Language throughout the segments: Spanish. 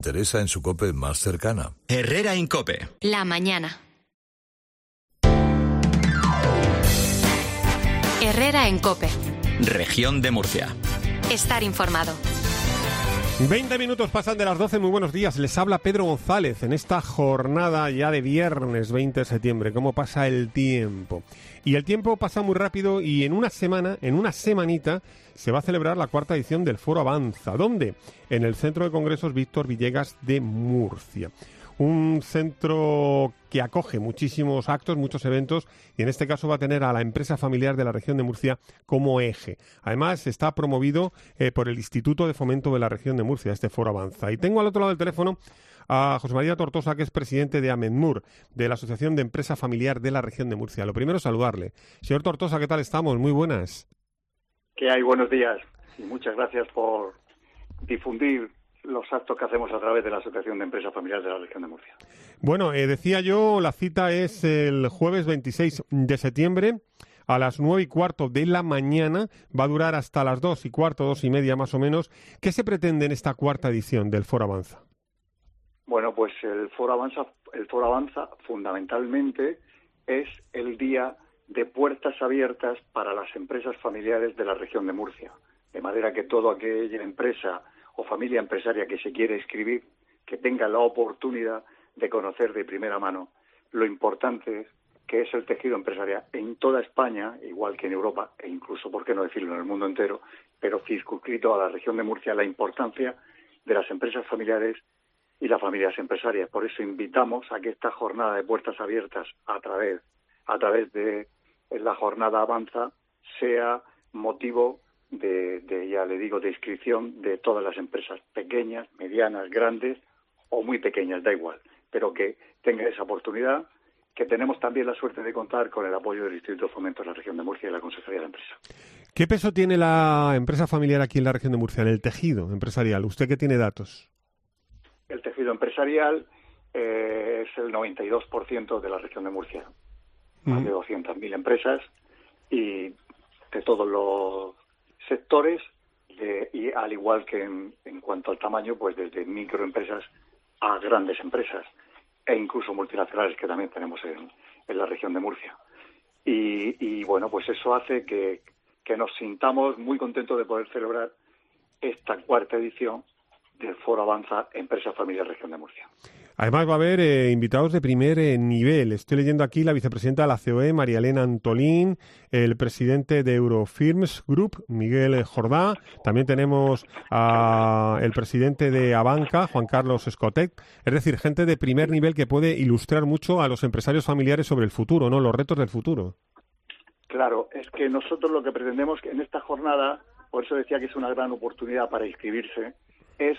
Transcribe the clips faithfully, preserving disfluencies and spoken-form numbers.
Teresa en su COPE más cercana. Herrera en COPE. La mañana. Herrera en COPE. Región de Murcia. Estar informado. veinte minutos pasan de las doce, muy buenos días. Les habla Pedro González en esta jornada ya de viernes veinte de septiembre. ¿Cómo pasa el tiempo? Y el tiempo pasa muy rápido y en una semana, en una semanita, se va a celebrar la cuarta edición del Foro Avanza. ¿Dónde? En el Centro de Congresos Víctor Villegas de Murcia. Un centro que acoge muchísimos actos, muchos eventos, y en este caso va a tener a la empresa familiar de la región de Murcia como eje. Además, está promovido eh, por el Instituto de Fomento de la región de Murcia, este Foro Avanza. Y tengo al otro lado del teléfono a José María Tortosa, que es presidente de AMEDMUR, de la Asociación de Empresa Familiar de la región de Murcia. Lo primero, saludarle. Señor Tortosa, ¿qué tal estamos? Muy buenas. ¿Qué hay? Buenos días. Y muchas gracias por difundir los actos que hacemos a través de la Asociación de Empresas Familiares de la región de Murcia. Bueno, eh, decía yo, la cita es el jueves veintiséis de septiembre a las nueve y cuarto de la mañana. Va a durar hasta las dos y cuarto, dos y media más o menos. ¿Qué se pretende en esta cuarta edición del Foro Avanza? Bueno, pues el Foro Avanza, el Foro Avanza fundamentalmente es el día de puertas abiertas para las empresas familiares de la región de Murcia. De manera que toda aquella empresa o familia empresaria que se quiere inscribir, que tenga la oportunidad de conocer de primera mano lo importante que es el tejido empresarial en toda España, igual que en Europa, e incluso, por qué no decirlo, en el mundo entero, pero circunscrito a la región de Murcia, la importancia de las empresas familiares y las familias empresarias. Por eso invitamos a que esta jornada de puertas abiertas a través, a través de la jornada Avanza sea motivo De, de, ya le digo, de inscripción de todas las empresas, pequeñas, medianas, grandes o muy pequeñas, da igual, pero que tengan esa oportunidad, que tenemos también la suerte de contar con el apoyo del Instituto de Fomento de la región de Murcia y la Consejería de Empresa. ¿Qué peso tiene la empresa familiar aquí en la región de Murcia, en el tejido empresarial? ¿Usted qué tiene datos? El tejido empresarial eh, es el noventa y dos por ciento de la región de Murcia, mm. más de doscientas mil empresas y de todos los sectores, de, y al igual que en, en cuanto al tamaño, pues desde microempresas a grandes empresas e incluso multinacionales que también tenemos en, en la región de Murcia. Y, y bueno, pues eso hace que, que nos sintamos muy contentos de poder celebrar esta cuarta edición del Foro Avanza Empresa Familiar Región de Murcia. Además va a haber eh, invitados de primer eh, nivel. Estoy leyendo aquí la vicepresidenta de la C O E, María Elena Antolín, el presidente de Eurofirms Group, Miguel Jordá. También tenemos al presidente de Abanca, Juan Carlos Escotec. Es decir, gente de primer nivel que puede ilustrar mucho a los empresarios familiares sobre el futuro, ¿no? Los retos del futuro. Claro, es que nosotros lo que pretendemos en esta jornada, por eso decía que es una gran oportunidad para inscribirse, es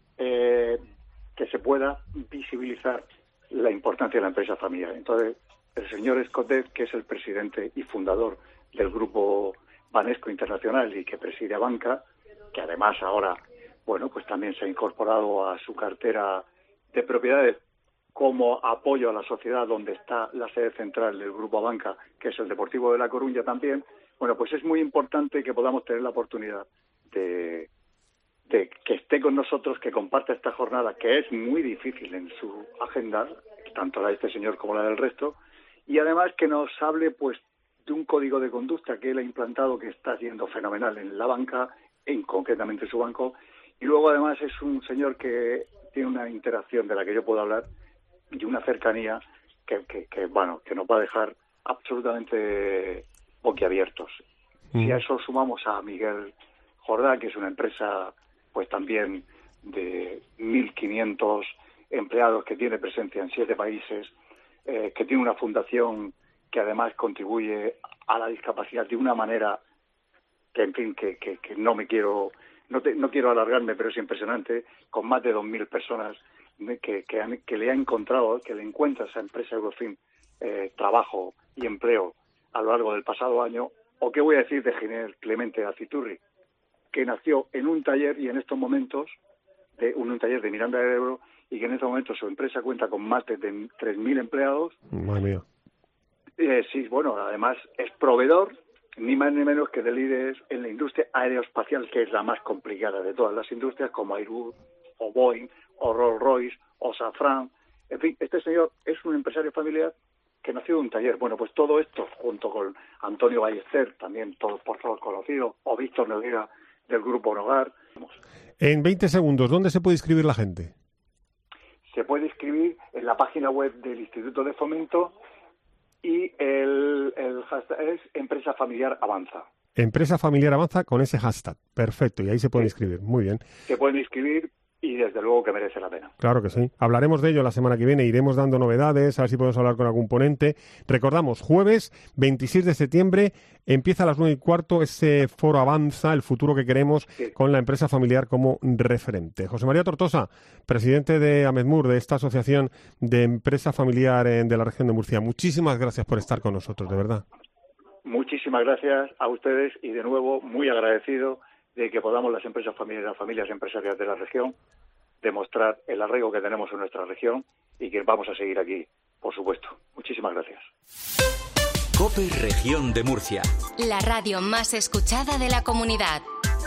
eh, que se pueda visibilizar la importancia de la empresa familiar. Entonces, el señor Escotet, que es el presidente y fundador del grupo Banesco Internacional y que preside a Banca, que además ahora, bueno, pues también se ha incorporado a su cartera de propiedades como apoyo a la sociedad donde está la sede central del grupo Banca, que es el Deportivo de La Coruña también. Bueno, pues es muy importante que podamos tener la oportunidad de de que esté con nosotros, que comparta esta jornada, que es muy difícil en su agenda, tanto la de este señor como la del resto, y además que nos hable pues de un código de conducta que él ha implantado, que está siendo fenomenal en la banca, en concretamente en su banco, y luego además es un señor que tiene una interacción de la que yo puedo hablar y una cercanía que, que, que bueno, que nos va a dejar absolutamente boquiabiertos. Mm. Si a eso sumamos a Miguel Jordá, que es una empresa pues también de mil quinientos empleados, que tiene presencia en siete países, eh, que tiene una fundación que además contribuye a la discapacidad de una manera que, en fin, que, que, que no me quiero, no, te, no quiero alargarme, pero es impresionante, con más de dos mil personas que, que, han, que le ha encontrado, que le encuentra a esa empresa Eurofin eh, trabajo y empleo a lo largo del pasado año. O qué voy a decir de Ginés Clemente Aciturri, que nació en un taller y en estos momentos, de un, un taller de Miranda de Ebro, y que en estos momentos su empresa cuenta con más de tres mil empleados. Madre mía. Eh, sí, bueno, además es proveedor, ni más ni menos que de líderes en la industria aeroespacial, que es la más complicada de todas las industrias, como Airbus o Boeing o Rolls Royce, o Safran. En fin, este señor es un empresario familiar que nació de un taller. Bueno, pues todo esto, junto con Antonio Ballester, también todos por todos conocidos, o Víctor Noguera del Grupo Hogar. En veinte segundos, ¿dónde se puede inscribir la gente? Se puede inscribir en la página web del Instituto de Fomento y el, el hashtag es Empresa Familiar Avanza. Empresa Familiar Avanza con ese hashtag. Perfecto, y ahí se pueden Sí. inscribir. Muy bien. Se pueden inscribir y desde luego que merece la pena. Claro que sí. Hablaremos de ello la semana que viene, iremos dando novedades, a ver si podemos hablar con algún ponente. Recordamos, jueves veintiséis de septiembre, empieza a las nueve y cuarto ese foro Avanza, el futuro que queremos, Sí. con la empresa familiar como referente. José María Tortosa, presidente de AMEDMUR, de esta asociación de empresa familiar en- de la región de Murcia. Muchísimas gracias por estar con nosotros, de verdad. Muchísimas gracias a ustedes y de nuevo muy agradecido de que podamos las empresas familiares, las familias empresariales de la región, demostrar el arraigo que tenemos en nuestra región y que vamos a seguir aquí, por supuesto. Muchísimas gracias. COPE Región de Murcia. La radio más escuchada de la comunidad.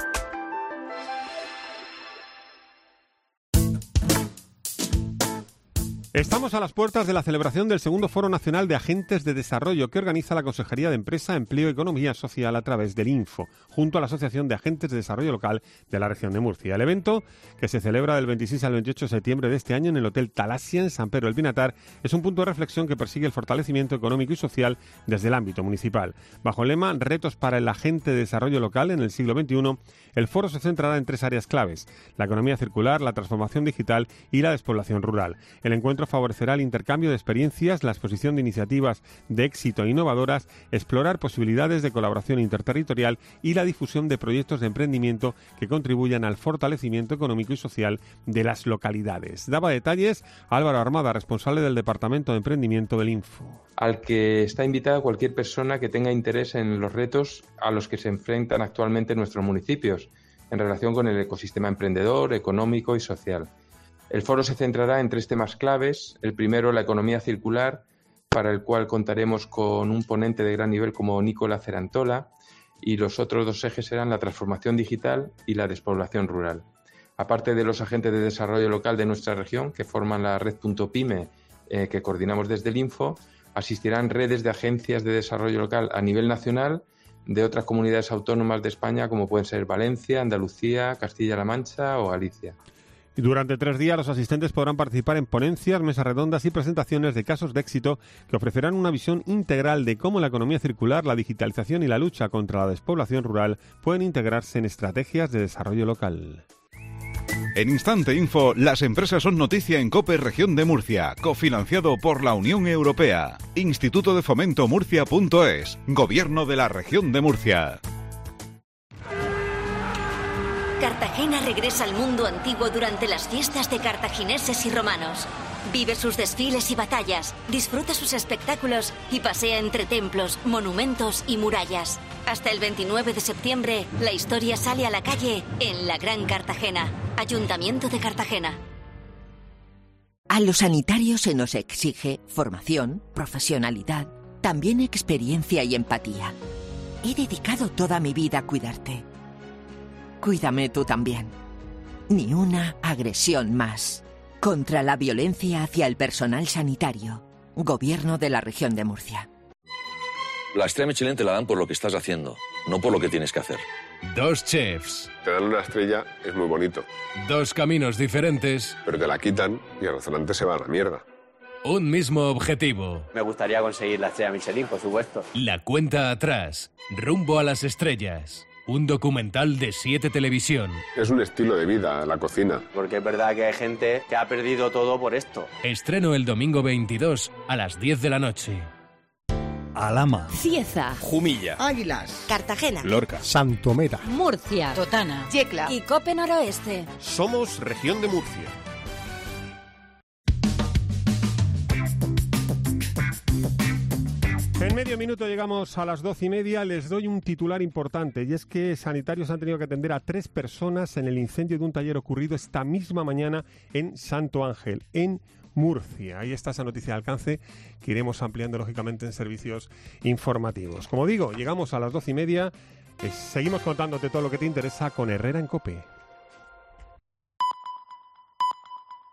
Estamos a las puertas de la celebración del segundo Foro Nacional de Agentes de Desarrollo que organiza la Consejería de Empresa, Empleo y Economía Social a través del Info, junto a la Asociación de Agentes de Desarrollo Local de la región de Murcia. El evento, que se celebra del veintiséis al veintiocho de septiembre de este año en el Hotel Talasia en San Pedro del Pinatar, es un punto de reflexión que persigue el fortalecimiento económico y social desde el ámbito municipal. Bajo el lema Retos para el Agente de Desarrollo Local en el siglo veintiuno, el foro se centrará en tres áreas claves: la economía circular, la transformación digital y la despoblación rural. El encuentro favorecerá el intercambio de experiencias, la exposición de iniciativas de éxito e innovadoras, explorar posibilidades de colaboración interterritorial y la difusión de proyectos de emprendimiento que contribuyan al fortalecimiento económico y social de las localidades. Daba detalles Álvaro Armada, responsable del Departamento de Emprendimiento del Info. Al que está invitada cualquier persona que tenga interés en los retos a los que se enfrentan actualmente nuestros municipios en relación con el ecosistema emprendedor, económico y social. El foro se centrará en tres temas claves. El primero, la economía circular, para el cual contaremos con un ponente de gran nivel como Nicola Cerantola, y los otros dos ejes serán la transformación digital y la despoblación rural. Aparte de los agentes de desarrollo local de nuestra región, que forman la red Punto Pyme, eh, que coordinamos desde el Info, asistirán redes de agencias de desarrollo local a nivel nacional de otras comunidades autónomas de España, como pueden ser Valencia, Andalucía, Castilla-La Mancha o Galicia. Y durante tres días los asistentes podrán participar en ponencias, mesas redondas y presentaciones de casos de éxito que ofrecerán una visión integral de cómo la economía circular, la digitalización y la lucha contra la despoblación rural pueden integrarse en estrategias de desarrollo local. En Instante Info, las empresas son noticia en COPE Región de Murcia, cofinanciado por la Unión Europea. Instituto de Fomento Murcia punto es, Gobierno de la Región de Murcia. Cartagena regresa al mundo antiguo durante las fiestas de cartagineses y romanos. Vive sus desfiles y batallas, disfruta sus espectáculos y pasea entre templos, monumentos y murallas. Hasta el veintinueve de septiembre, la historia sale a la calle en la Gran Cartagena. Ayuntamiento de Cartagena. A los sanitarios se nos exige formación, profesionalidad, también experiencia y empatía. He dedicado toda mi vida a cuidarte. Cuídame tú también. Ni una agresión más. Contra la violencia hacia el personal sanitario. Gobierno de la Región de Murcia. La estrella Michelin te la dan por lo que estás haciendo, no por lo que tienes que hacer. Dos chefs. Te dan una estrella, es muy bonito. Dos caminos diferentes. Pero te la quitan y el restaurante se va a la mierda. Un mismo objetivo. Me gustaría conseguir la estrella Michelin, por supuesto. La cuenta atrás. Rumbo a las estrellas. Un documental de siete Televisión. Es un estilo de vida, la cocina. Porque es verdad que hay gente que ha perdido todo por esto. Estreno el domingo veintidós a las diez de la noche. Alhama, Cieza, Jumilla, Águilas, Cartagena, Lorca, Santomera, Murcia, Totana, Yecla y Cope Noroeste. Somos Región de Murcia. En medio minuto llegamos a las doce y media. Les doy un titular importante, y es que sanitarios han tenido que atender a tres personas en el incendio de un taller ocurrido esta misma mañana en Santo Ángel, en Murcia. Ahí está esa noticia de alcance que iremos ampliando lógicamente en servicios informativos. Como digo, llegamos a las doce y media. Eh, seguimos contándote todo lo que te interesa con Herrera en COPE.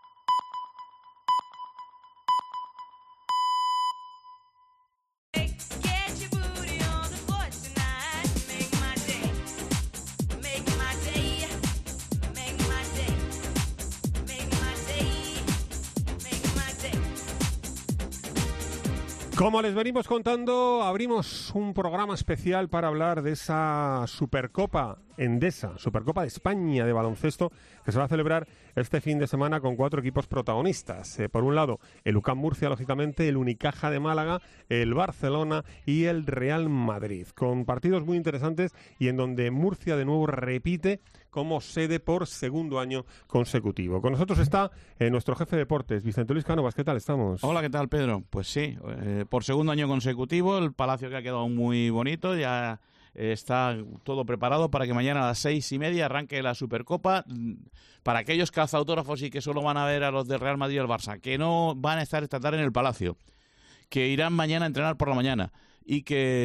Como les venimos contando, abrimos un programa especial para hablar de esa Supercopa Endesa, Supercopa de España de baloncesto, que se va a celebrar este fin de semana con cuatro equipos protagonistas. Eh, por un lado, el U C A M Murcia, lógicamente, el Unicaja de Málaga, el Barcelona y el Real Madrid, con partidos muy interesantes y en donde Murcia de nuevo repite como sede por segundo año consecutivo. Con nosotros está eh, nuestro jefe de deportes, Vicente Luis Cánovas. ¿Qué tal estamos? Hola, ¿qué tal, Pedro? Pues sí, eh, por segundo año consecutivo, el palacio que ha quedado muy bonito, ya eh, está todo preparado para que mañana a las seis y media arranque la Supercopa. Para aquellos cazautógrafos y que solo van a ver a los del Real Madrid y el Barça, que no van a estar esta tarde en el palacio, que irán mañana a entrenar por la mañana y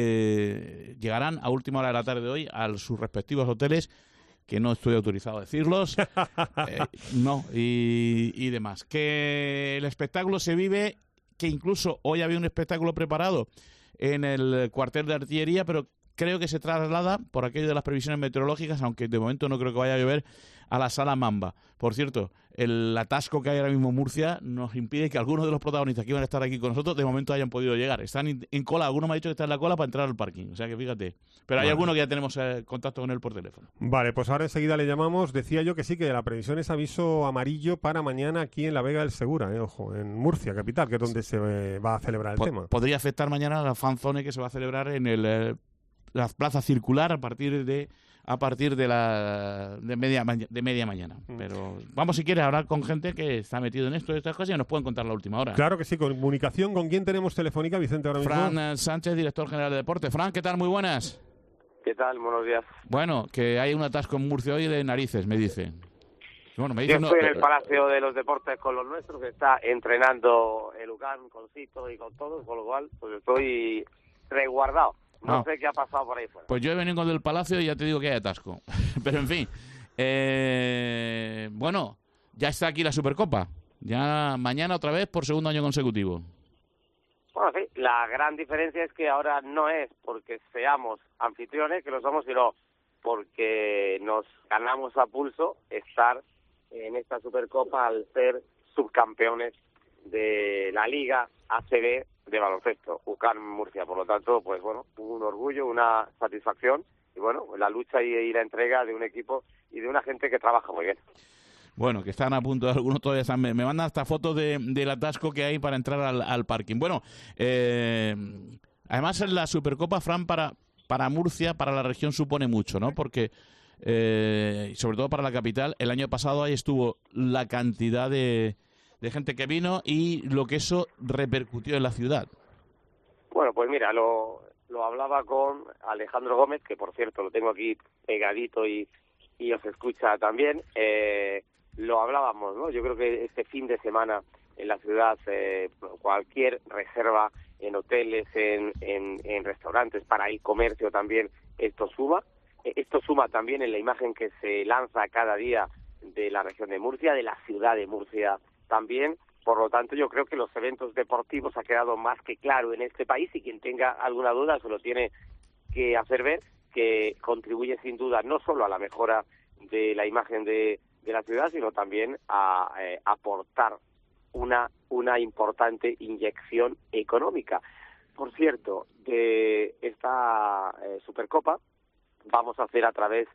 que llegarán a última hora de la tarde de hoy a sus respectivos hoteles, que no estoy autorizado a decirlos, eh, no, y, y demás. Que el espectáculo se vive, que incluso hoy había un espectáculo preparado en el cuartel de artillería, pero creo que se traslada, por aquello de las previsiones meteorológicas, aunque de momento no creo que vaya a llover, a la Sala Mamba. Por cierto, el atasco que hay ahora mismo en Murcia nos impide que algunos de los protagonistas que iban a estar aquí con nosotros de momento hayan podido llegar. Están en cola, alguno me ha dicho que está en la cola para entrar al parking, o sea que fíjate. Pero hay vale. alguno que ya tenemos eh, contacto con él por teléfono. Vale, pues ahora enseguida le llamamos. Decía yo que sí, que la previsión es aviso amarillo para mañana aquí en la Vega del Segura, eh, ojo, en Murcia, capital, que es donde se eh, va a celebrar el po tema. Podría afectar mañana a la fanzone que se va a celebrar en el... Eh, la plaza circular a partir de a partir de la de media de media mañana. Pero vamos, si quieres, a hablar con gente que está metido en esto y estas cosas y nos pueden contar la última hora. Claro que sí. Comunicación, ¿con quién tenemos telefónica, Vicente, ahora mismo? Fran Sánchez, director general de deporte. Fran, ¿qué tal? Muy buenas. ¿Qué tal? Buenos días. Bueno, que hay un atasco en Murcia hoy de narices, me dice. Bueno, me dice Yo estoy no, en el Palacio de los Deportes con los nuestros, que está entrenando el U C A M con Cito y con todos, con lo cual pues estoy resguardado. No, no sé qué ha pasado por ahí fuera. Pues yo he venido con el Palacio y ya te digo que hay atasco. Pero en fin, eh, bueno, ya está aquí la Supercopa. Ya mañana otra vez por segundo año consecutivo. Bueno, sí, la gran diferencia es que ahora no es porque seamos anfitriones, que lo somos, sino porque nos ganamos a pulso estar en esta Supercopa al ser subcampeones de la Liga A C B de baloncesto, U C A M Murcia. Por lo tanto, pues bueno, un orgullo, una satisfacción y bueno, la lucha y, y la entrega de un equipo y de una gente que trabaja muy bien. Bueno, que están a punto, algunos todavía están, me, me mandan hasta fotos de, del atasco que hay para entrar al, al parking. Bueno, eh, además en la Supercopa, Fran, para, para Murcia, para la región supone mucho, ¿no? Porque, eh, sobre todo para la capital, el año pasado ahí estuvo la cantidad de... de gente que vino y lo que eso repercutió en la ciudad. Bueno, pues mira, lo, lo hablaba con Alejandro Gómez, que por cierto lo tengo aquí pegadito y, y os escucha también. Eh, lo hablábamos, ¿no? Yo creo que este fin de semana en la ciudad eh, cualquier reserva en hoteles, en, en, en restaurantes, para el comercio también, esto suma. Esto suma también en la imagen que se lanza cada día de la región de Murcia, de la ciudad de Murcia también. Por lo tanto, yo creo que los eventos deportivos ha quedado más que claro en este país y quien tenga alguna duda se lo tiene que hacer ver, que contribuye sin duda no solo a la mejora de la imagen de, de la ciudad, sino también a eh, aportar una, una importante inyección económica. Por cierto, de esta eh, Supercopa vamos a hacer a través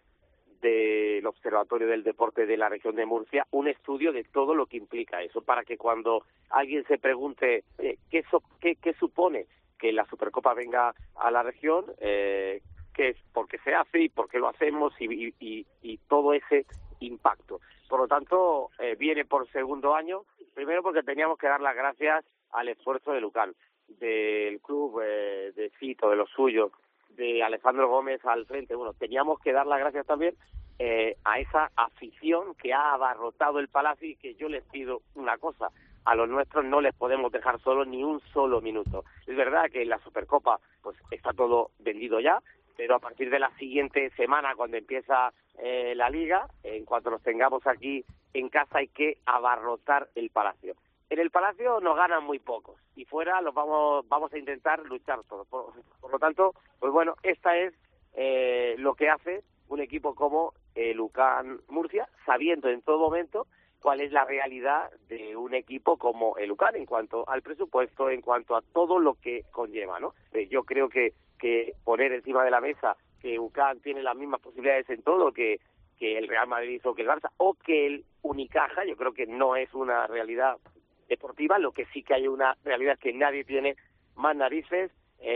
del Observatorio del Deporte de la región de Murcia un estudio de todo lo que implica eso, para que cuando alguien se pregunte eh, ¿qué, so, qué, qué supone que la Supercopa venga a la región, eh, qué es, por qué se hace y por qué lo hacemos y, y, y, y todo ese impacto. Por lo tanto, eh, viene por segundo año, primero porque teníamos que dar las gracias al esfuerzo del U C A M, del club, eh, de Cito, de los suyos, de Alejandro Gómez al frente. Bueno, teníamos que dar las gracias también eh, a esa afición que ha abarrotado el Palacio y que yo les pido una cosa, a los nuestros no les podemos dejar solos ni un solo minuto. Es verdad que en la Supercopa pues está todo vendido ya, pero a partir de la siguiente semana, cuando empieza eh, la Liga, en cuanto nos tengamos aquí en casa hay que abarrotar el Palacio. En el Palacio nos ganan muy pocos y fuera los vamos vamos a intentar luchar todos. Por, por lo tanto, pues bueno, esta es eh, lo que hace un equipo como el U C A M Murcia, sabiendo en todo momento cuál es la realidad de un equipo como el UCAN en cuanto al presupuesto, en cuanto a todo lo que conlleva, ¿no? Yo creo que, que poner encima de la mesa que UCAN tiene las mismas posibilidades en todo que, que el Real Madrid o que el Barça o que el Unicaja, yo creo que no es una realidad deportiva. Lo que sí que hay una realidad es que nadie tiene más narices,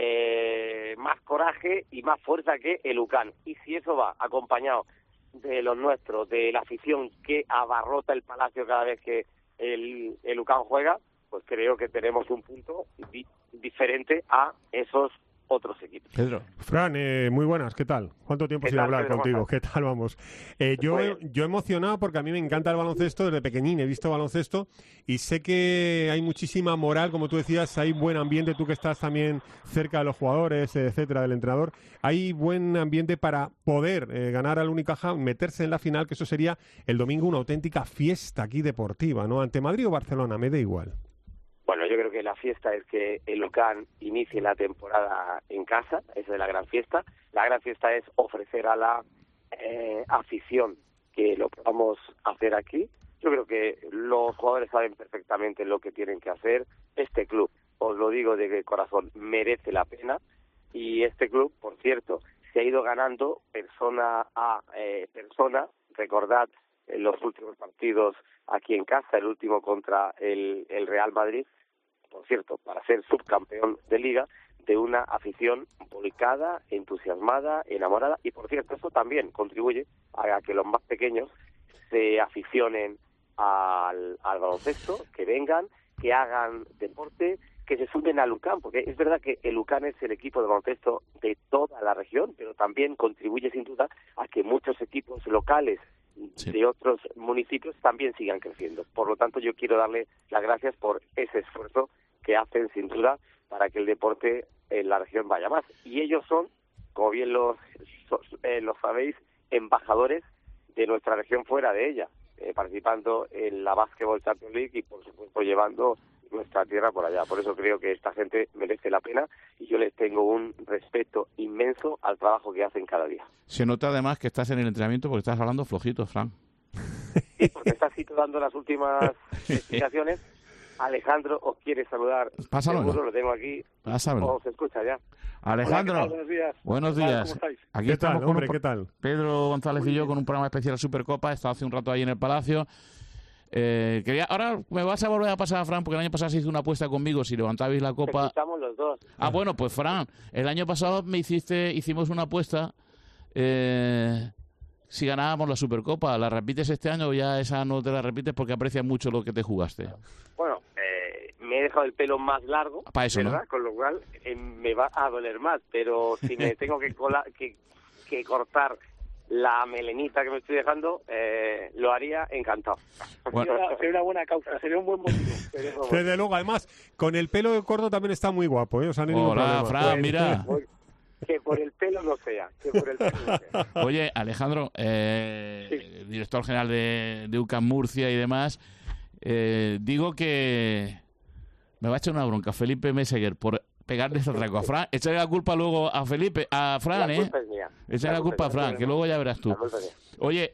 eh, más coraje y más fuerza que el UCAN. Y si eso va acompañado de los nuestros, de la afición que abarrota el Palacio cada vez que el, el UCAN juega, pues creo que tenemos un punto di- diferente a esos otros equipos. Pedro. Fran, eh, muy buenas, ¿qué tal? ¿Cuánto tiempo sin tal, hablar Pedro? contigo? ¿Qué tal vamos? Eh, yo, yo emocionado porque a mí me encanta el baloncesto, desde pequeñín he visto baloncesto y sé que hay muchísima moral, como tú decías, hay buen ambiente, tú que estás también cerca de los jugadores, etcétera, del entrenador, hay buen ambiente para poder eh, ganar al Unicaja, meterse en la final, que eso sería el domingo una auténtica fiesta aquí deportiva, ¿no? Ante Madrid o Barcelona, me da igual. Bueno, yo creo que la fiesta es que el UCAN inicie la temporada en casa, esa es la gran fiesta. La gran fiesta es ofrecer a la eh, afición que lo podamos hacer aquí. Yo creo que los jugadores saben perfectamente lo que tienen que hacer. Este club, os lo digo de corazón, merece la pena. Y este club, por cierto, se ha ido ganando persona a eh, persona. Recordad en los últimos partidos aquí en casa, el último contra el, el Real Madrid, por cierto, para ser subcampeón de Liga, de una afición volcada, entusiasmada, enamorada, y por cierto, eso también contribuye a que los más pequeños se aficionen al, al baloncesto, que vengan, que hagan deporte, que se sumen al UCAN, porque es verdad que el UCAN es el equipo de baloncesto de toda la región, pero también contribuye sin duda a que muchos equipos locales sí. de otros municipios también sigan creciendo. Por lo tanto, yo quiero darle las gracias por ese esfuerzo que hacen sin duda para que el deporte en la región vaya más. Y ellos son, como bien los, eh, lo sabéis, embajadores de nuestra región fuera de ella, eh, participando en la Basketball Champions League y por supuesto llevando nuestra tierra por allá. Por eso creo que esta gente merece la pena y yo les tengo un respeto inmenso al trabajo que hacen cada día. Se nota además que estás en el entrenamiento porque estás hablando flojito, Fran. Sí, porque estás dando las últimas explicaciones. Alejandro os quiere saludar. Pásalo. Seguro lo tengo aquí. Pásamelo. Os escucha ya. Alejandro. Hola, buenos días. Buenos ¿Qué tal? días. ¿Cómo estáis? Aquí ¿Qué estamos tal, con hombre? un... ¿Qué tal? Pedro González Muy y yo bien. Con un programa especial Supercopa. He estado hace un rato ahí en el Palacio. Eh, quería, ahora me vas a volver a pasar a Fran porque el año pasado se hizo una apuesta conmigo si levantabais la copa. Estamos los dos. Ah, bueno, pues Fran, el año pasado me hiciste, hicimos una apuesta eh, si ganábamos la Supercopa. ¿La repites este año o ya esa no te la repites porque aprecias mucho lo que te jugaste? Bueno, eh, me he dejado el pelo más largo, Pa' eso, ¿verdad? ¿no? Con lo cual eh, me va a doler más, pero si me tengo que, cola, que, que cortar la melenita que me estoy dejando, eh, lo haría encantado. Bueno. Sería, sería una buena causa, sería un buen motivo. Desde luego, además, con el pelo corto también está muy guapo, ¿eh? O sea, no hay ningún Hola, problema. Fran, mira. Que por el pelo no sea, que por el pelo no sea. Oye, Alejandro, eh, Sí. director general de, de UCAM Murcia y demás, eh, digo que me va a echar una bronca Felipe Meseguer por pegarle este atraco a Fran. Echarle la culpa luego a Felipe, a Fran, La ¿eh? culpa es mía. Echarle la, La culpa a culpa es Fran, mía. que luego ya verás tú. La culpa es mía. Oye,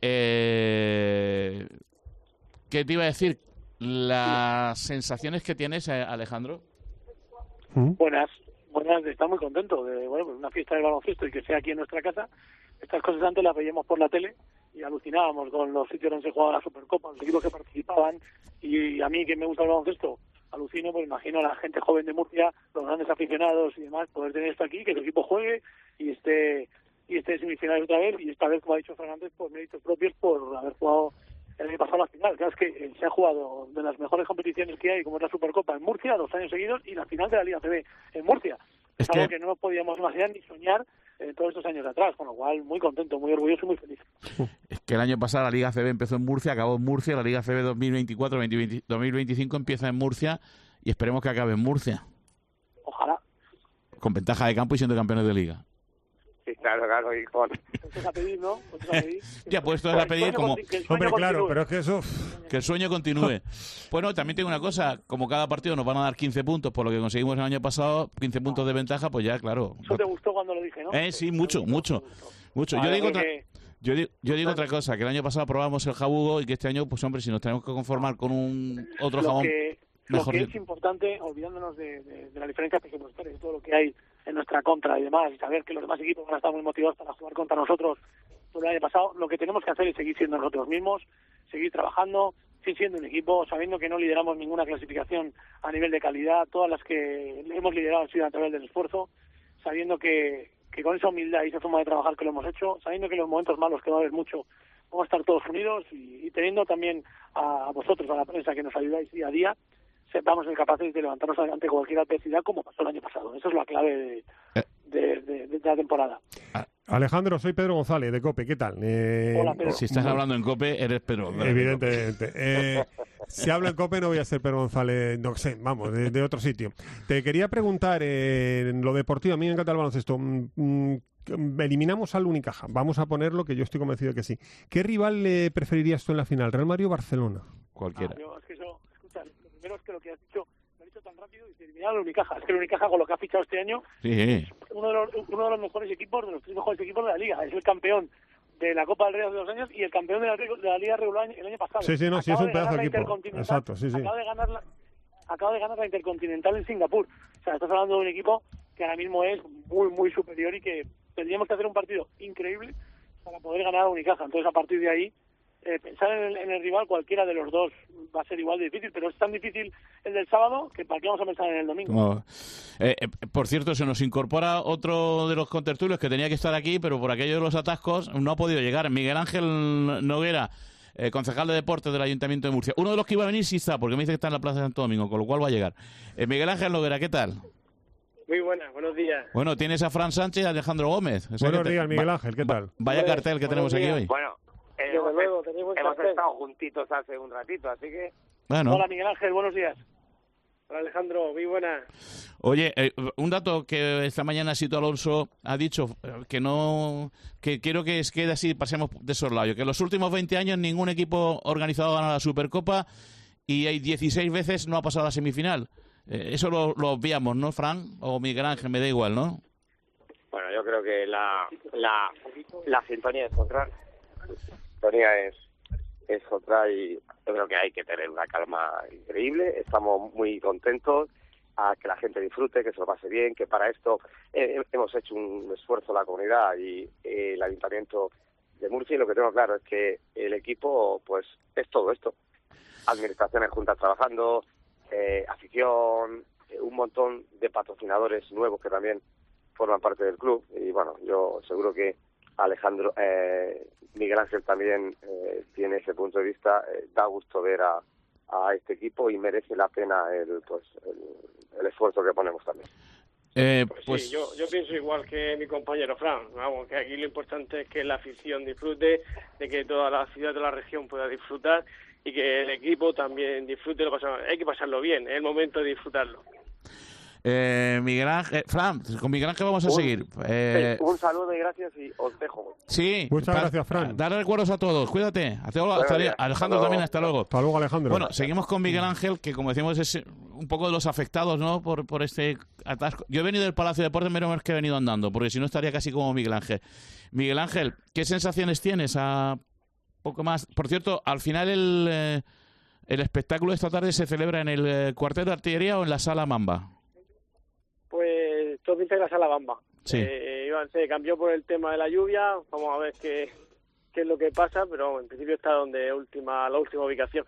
eh, ¿qué te iba a decir? Las sensaciones que tienes, eh, Alejandro. Buenas, buenas, está muy contento de bueno, pues una fiesta de baloncesto y que sea aquí en nuestra casa. Estas cosas antes las veíamos por la tele y alucinábamos con los sitios donde se jugaba la Supercopa, los equipos que participaban, y a mí que me gusta el baloncesto, alucino, pues imagino a la gente joven de Murcia, los grandes aficionados y demás, poder tener esto aquí, que el equipo juegue y esté y esté semifinales otra vez, y esta vez, como ha dicho Fernández, por méritos propios, por haber jugado el año pasado la final. Claro, es que eh, se ha jugado de las mejores competiciones que hay, como es la Supercopa en Murcia, dos años seguidos, y la final de la Liga C B en Murcia. Es, Es algo que- que no nos podíamos imaginar ni soñar eh, todos estos años atrás, con lo cual muy contento, muy orgulloso y muy feliz. Es que el año pasado la Liga C B empezó en Murcia, acabó en Murcia, la Liga C B dos mil veinticuatro dos mil veinticinco empieza en Murcia y esperemos que acabe en Murcia. Ojalá. Con ventaja de campo y siendo campeones de Liga. Sí, claro, claro, y con... Entonces a pedir, ¿no? Entonces a pedir. Ya, pues esto es a pedir como... Hombre, claro, pero es que eso... Que el sueño continúe. Bueno, también tengo una cosa, como cada partido nos van a dar quince puntos por lo que conseguimos el año pasado, quince puntos de ventaja, pues ya, claro. Eso te gustó cuando lo dije, ¿no? Eh, sí, mucho, mucho. Mucho. Yo Vale, digo, porque- Yo, di- yo digo otra cosa, que el año pasado probamos el jabugo y que este año, pues hombre, si nos tenemos que conformar con un otro lo jabón, que, lo mejor. que es importante, olvidándonos de, de, de la diferencia presupuestaria y todo lo que hay en nuestra contra y demás, y saber que los demás equipos van a estar muy motivados para jugar contra nosotros todo el año pasado, lo que tenemos que hacer es seguir siendo nosotros mismos, seguir trabajando, seguir siendo un equipo, sabiendo que no lideramos ninguna clasificación a nivel de calidad, todas las que hemos liderado han sido a través del esfuerzo, sabiendo que, que con esa humildad y esa forma de trabajar que lo hemos hecho, sabiendo que en los momentos malos, que va a haber mucho, vamos a estar todos unidos y, y teniendo también a, a vosotros, a la prensa, que nos ayudáis día a día, sepamos ser capaces de levantarnos ante cualquier adversidad como pasó el año pasado. Esa es la clave de, de, de, de la temporada. Alejandro, soy Pedro González, de COPE. ¿Qué tal? Eh, Hola, Pedro. Si estás hablando en COPE, eres Pedro González. Evidentemente. Eh, si hablo en COPE no voy a ser Pedro González, no sé, vamos, de, de otro sitio. Te quería preguntar, eh, en lo deportivo, a mí me encanta el baloncesto. Mm, mm, eliminamos al Unicaja, vamos a ponerlo, que yo estoy convencido de que sí. ¿Qué rival le preferirías tú en la final, Real Madrid o Barcelona? Cualquiera. Ah, yo, es que eso, escucha, lo primero es que lo que has dicho, lo has dicho tan rápido y eliminar al Unicaja. Es que el Unicaja, con lo que ha fichado este año, Sí. es uno de, los, uno de los mejores equipos, de los tres mejores equipos de la Liga. Es el campeón de la Copa del Rey hace dos años y el campeón de la, de la Liga regular el año pasado. Sí, sí, no, sí, es Acaba un de pedazo ganar de la equipo. Intercontinental. Exacto, sí, sí. Acaba de ganar la, acaba de ganar la Intercontinental en Singapur. O sea, estás hablando de un equipo que ahora mismo es muy, muy superior y que tendríamos que hacer un partido increíble para poder ganar a Unicaja. Entonces, a partir de ahí, eh, pensar en el, en el rival, cualquiera de los dos va a ser igual de difícil, pero es tan difícil el del sábado que para qué vamos a pensar en el domingo. Como- eh, eh, por cierto, se nos incorpora otro de los contertulios que tenía que estar aquí, pero por aquello de los atascos no ha podido llegar. Miguel Ángel Noguera, eh, concejal de deportes del Ayuntamiento de Murcia. Uno de los que iba a venir sí está, porque me dice que está en la Plaza de Santo Domingo, con lo cual va a llegar. Eh, Miguel Ángel Noguera, ¿qué tal? Muy buenas, buenos días. Bueno, tienes a Fran Sánchez y a Alejandro Gómez. O sea Buenos que te- días, Miguel va- Ángel, ¿qué tal? Vaya cartel que tenemos aquí hoy. Bueno, eh, Desde hemos, luego, tenemos hemos cartel. estado juntitos hace un ratito, así que... Bueno. Hola, Miguel Ángel, buenos días. Hola Alejandro, muy buenas. Oye, eh, un dato que esta mañana Sito Alonso ha dicho, eh, que no, que quiero que es- quede así, pasemos de soslayo, que en los últimos veinte años ningún equipo organizado ha ganado la Supercopa y hay dieciséis veces no ha pasado a la semifinal. Eh, eso lo, lo obviamos, ¿no, Fran? O Miguel Ángel, me da igual, ¿no? Bueno, yo creo que la, la, la sintonía es otra. La sintonía es, es otra y yo creo que hay que tener una calma increíble. Estamos muy contentos a que la gente disfrute, que se lo pase bien, que para esto eh, hemos hecho un esfuerzo la comunidad y eh, el Ayuntamiento de Murcia, y lo que tengo claro es que el equipo pues es todo esto. Administraciones juntas trabajando, eh, afición, eh, un montón de patrocinadores nuevos que también forman parte del club y bueno, yo seguro que Alejandro, eh, Miguel Ángel también eh, tiene ese punto de vista. Eh, da gusto ver a, a este equipo y merece la pena el pues el, el esfuerzo que ponemos también. Eh, Pues sí, yo, yo pienso igual que mi compañero Fran. Vamos, que aquí lo importante es que la afición disfrute, de que toda la ciudad de la región pueda disfrutar y que el equipo también disfrute. Lo pasamos. Hay que pasarlo bien, es el momento de disfrutarlo. Eh, Miguel Ángel, eh, Fran, con Miguel Ángel vamos a Un- seguir. Eh, Sí, un saludo y gracias y os dejo. Sí. Muchas pa- gracias, Fran. Dar recuerdos a todos. Cuídate. Hasta luego. Buenos Hasta días. Alejandro Hasta luego. también. Hasta luego. Hasta luego, Alejandro. Bueno, seguimos con Miguel Ángel, que como decimos es un poco de los afectados, ¿no? Por, por este atasco. Yo he venido del Palacio de Deportes, menos que he venido andando, porque si no estaría casi como Miguel Ángel. Miguel Ángel, ¿qué sensaciones tienes a poco más? Por cierto, al final el, eh, el espectáculo de esta tarde se celebra en el eh, cuartel de artillería o en la sala Mamba. Pues todo pinta en la sala Bamba. Sí. Eh, Iván se cambió por el tema de la lluvia. Vamos a ver qué, qué es lo que pasa, pero en principio está donde última la última ubicación.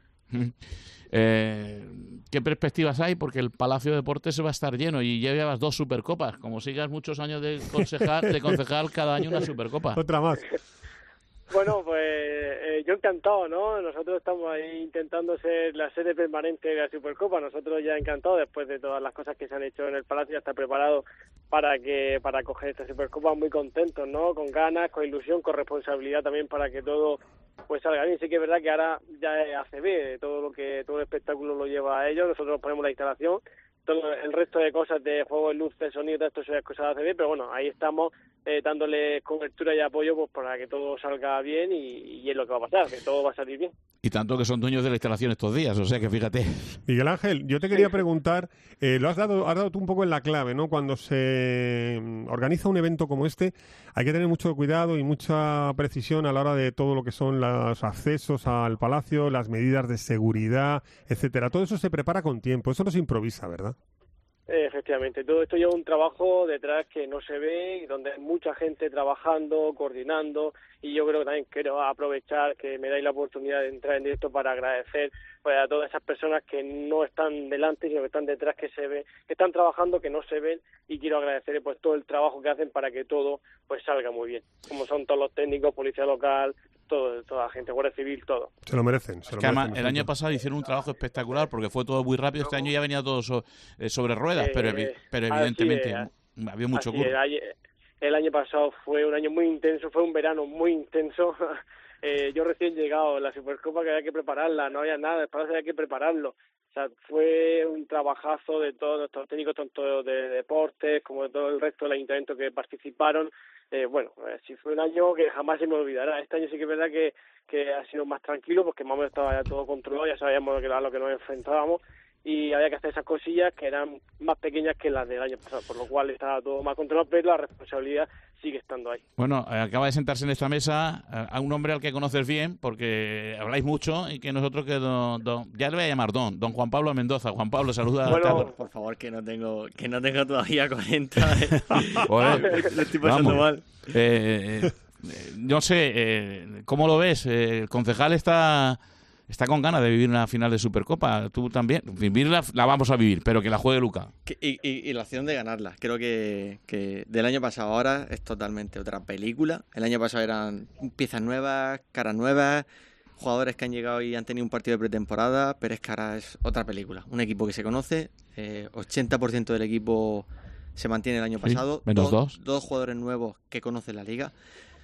Eh, ¿Qué perspectivas hay? Porque el Palacio de Deportes va a estar lleno y ya llevas dos Supercopas. Como sigas muchos años de concejal, de concejal cada año una Supercopa. Otra más. Bueno, pues eh, yo encantado, ¿no? Nosotros estamos ahí intentando ser la sede permanente de la Supercopa. Nosotros ya encantados, después de todas las cosas que se han hecho en el Palacio, ya está preparado para que para coger esta Supercopa, muy contentos, ¿no? Con ganas, con ilusión, con responsabilidad también para que todo pues salga bien. Sí que es verdad que ahora ya es A C B, todo lo que todo el espectáculo lo lleva a ellos. Nosotros ponemos la instalación, todo el resto de cosas de juego de luces, sonido, todas estas cosas de A C B, pero bueno, ahí estamos eh, dándole cobertura y apoyo pues para que todo salga bien y, y es lo que va a pasar, que todo va a salir bien. Y tanto que son dueños de la instalación estos días, o sea que fíjate. Miguel Ángel, yo te quería preguntar, eh, lo has dado, has dado tú un poco en la clave, ¿no? Cuando se organiza un evento como este, hay que tener mucho cuidado y mucha precisión a la hora de todo lo que son los accesos al palacio, las medidas de seguridad, etcétera. Todo eso se prepara con tiempo, eso no se improvisa, ¿verdad? Eh, efectivamente, todo esto lleva un trabajo detrás que no se ve y donde hay mucha gente trabajando, coordinando, y yo creo que también quiero aprovechar que me dais la oportunidad de entrar en directo para agradecer pues, a todas esas personas que no están delante sino que están detrás, que se ven, que están trabajando, que no se ven, y quiero agradecer pues todo el trabajo que hacen para que todo pues salga muy bien, como son todos los técnicos, policía local, todo, toda la gente, Guardia Civil, todo. Se lo merecen. Se lo es que merecen, además, el año pasado hicieron un trabajo espectacular porque fue todo muy rápido. Este año ya venía todo so, eh, sobre ruedas, eh, pero, evi pero evidentemente es, había mucho curro. curro. El año pasado fue un año muy intenso, fue un verano muy intenso. eh, yo recién llegado, la Supercopa que había que prepararla, no había nada, el palacio había que prepararlo. O sea, fue un trabajazo de todos nuestros técnicos, tanto de deportes como de todo el resto del ayuntamiento que participaron. Eh, bueno, eh, sí fue un año que jamás se me olvidará. Este año sí que es verdad que, que ha sido más tranquilo porque más o menos estaba ya todo controlado, ya sabíamos que era lo que nos enfrentábamos y había que hacer esas cosillas que eran más pequeñas que las del año pasado, por lo cual estaba todo más controlado, pero la responsabilidad sigue estando ahí. Bueno, eh, acaba de sentarse en esta mesa eh, a un hombre al que conoces bien, porque habláis mucho y que nosotros que don, don, ya le voy a llamar don, don Juan Pablo Mendoza. Juan Pablo, saluda. Bueno, por, por favor, que no tengo que no tengo todavía cuarenta. Joder, lo estoy pasando vamos. mal. Eh, eh, no sé, eh, ¿cómo lo ves? Eh, el concejal está... Está con ganas de vivir una final de Supercopa. Tú también. Vivirla la vamos a vivir, pero que la juegue Luca. Y, y, y la opción de ganarla. Creo que, que del año pasado ahora es totalmente otra película. El año pasado eran piezas nuevas, caras nuevas, jugadores que han llegado y han tenido un partido de pretemporada, pero es que ahora es otra película. Un equipo que se conoce, eh, ochenta por ciento del equipo se mantiene el año pasado. Sí, menos dos, dos. Dos jugadores nuevos que conocen la liga.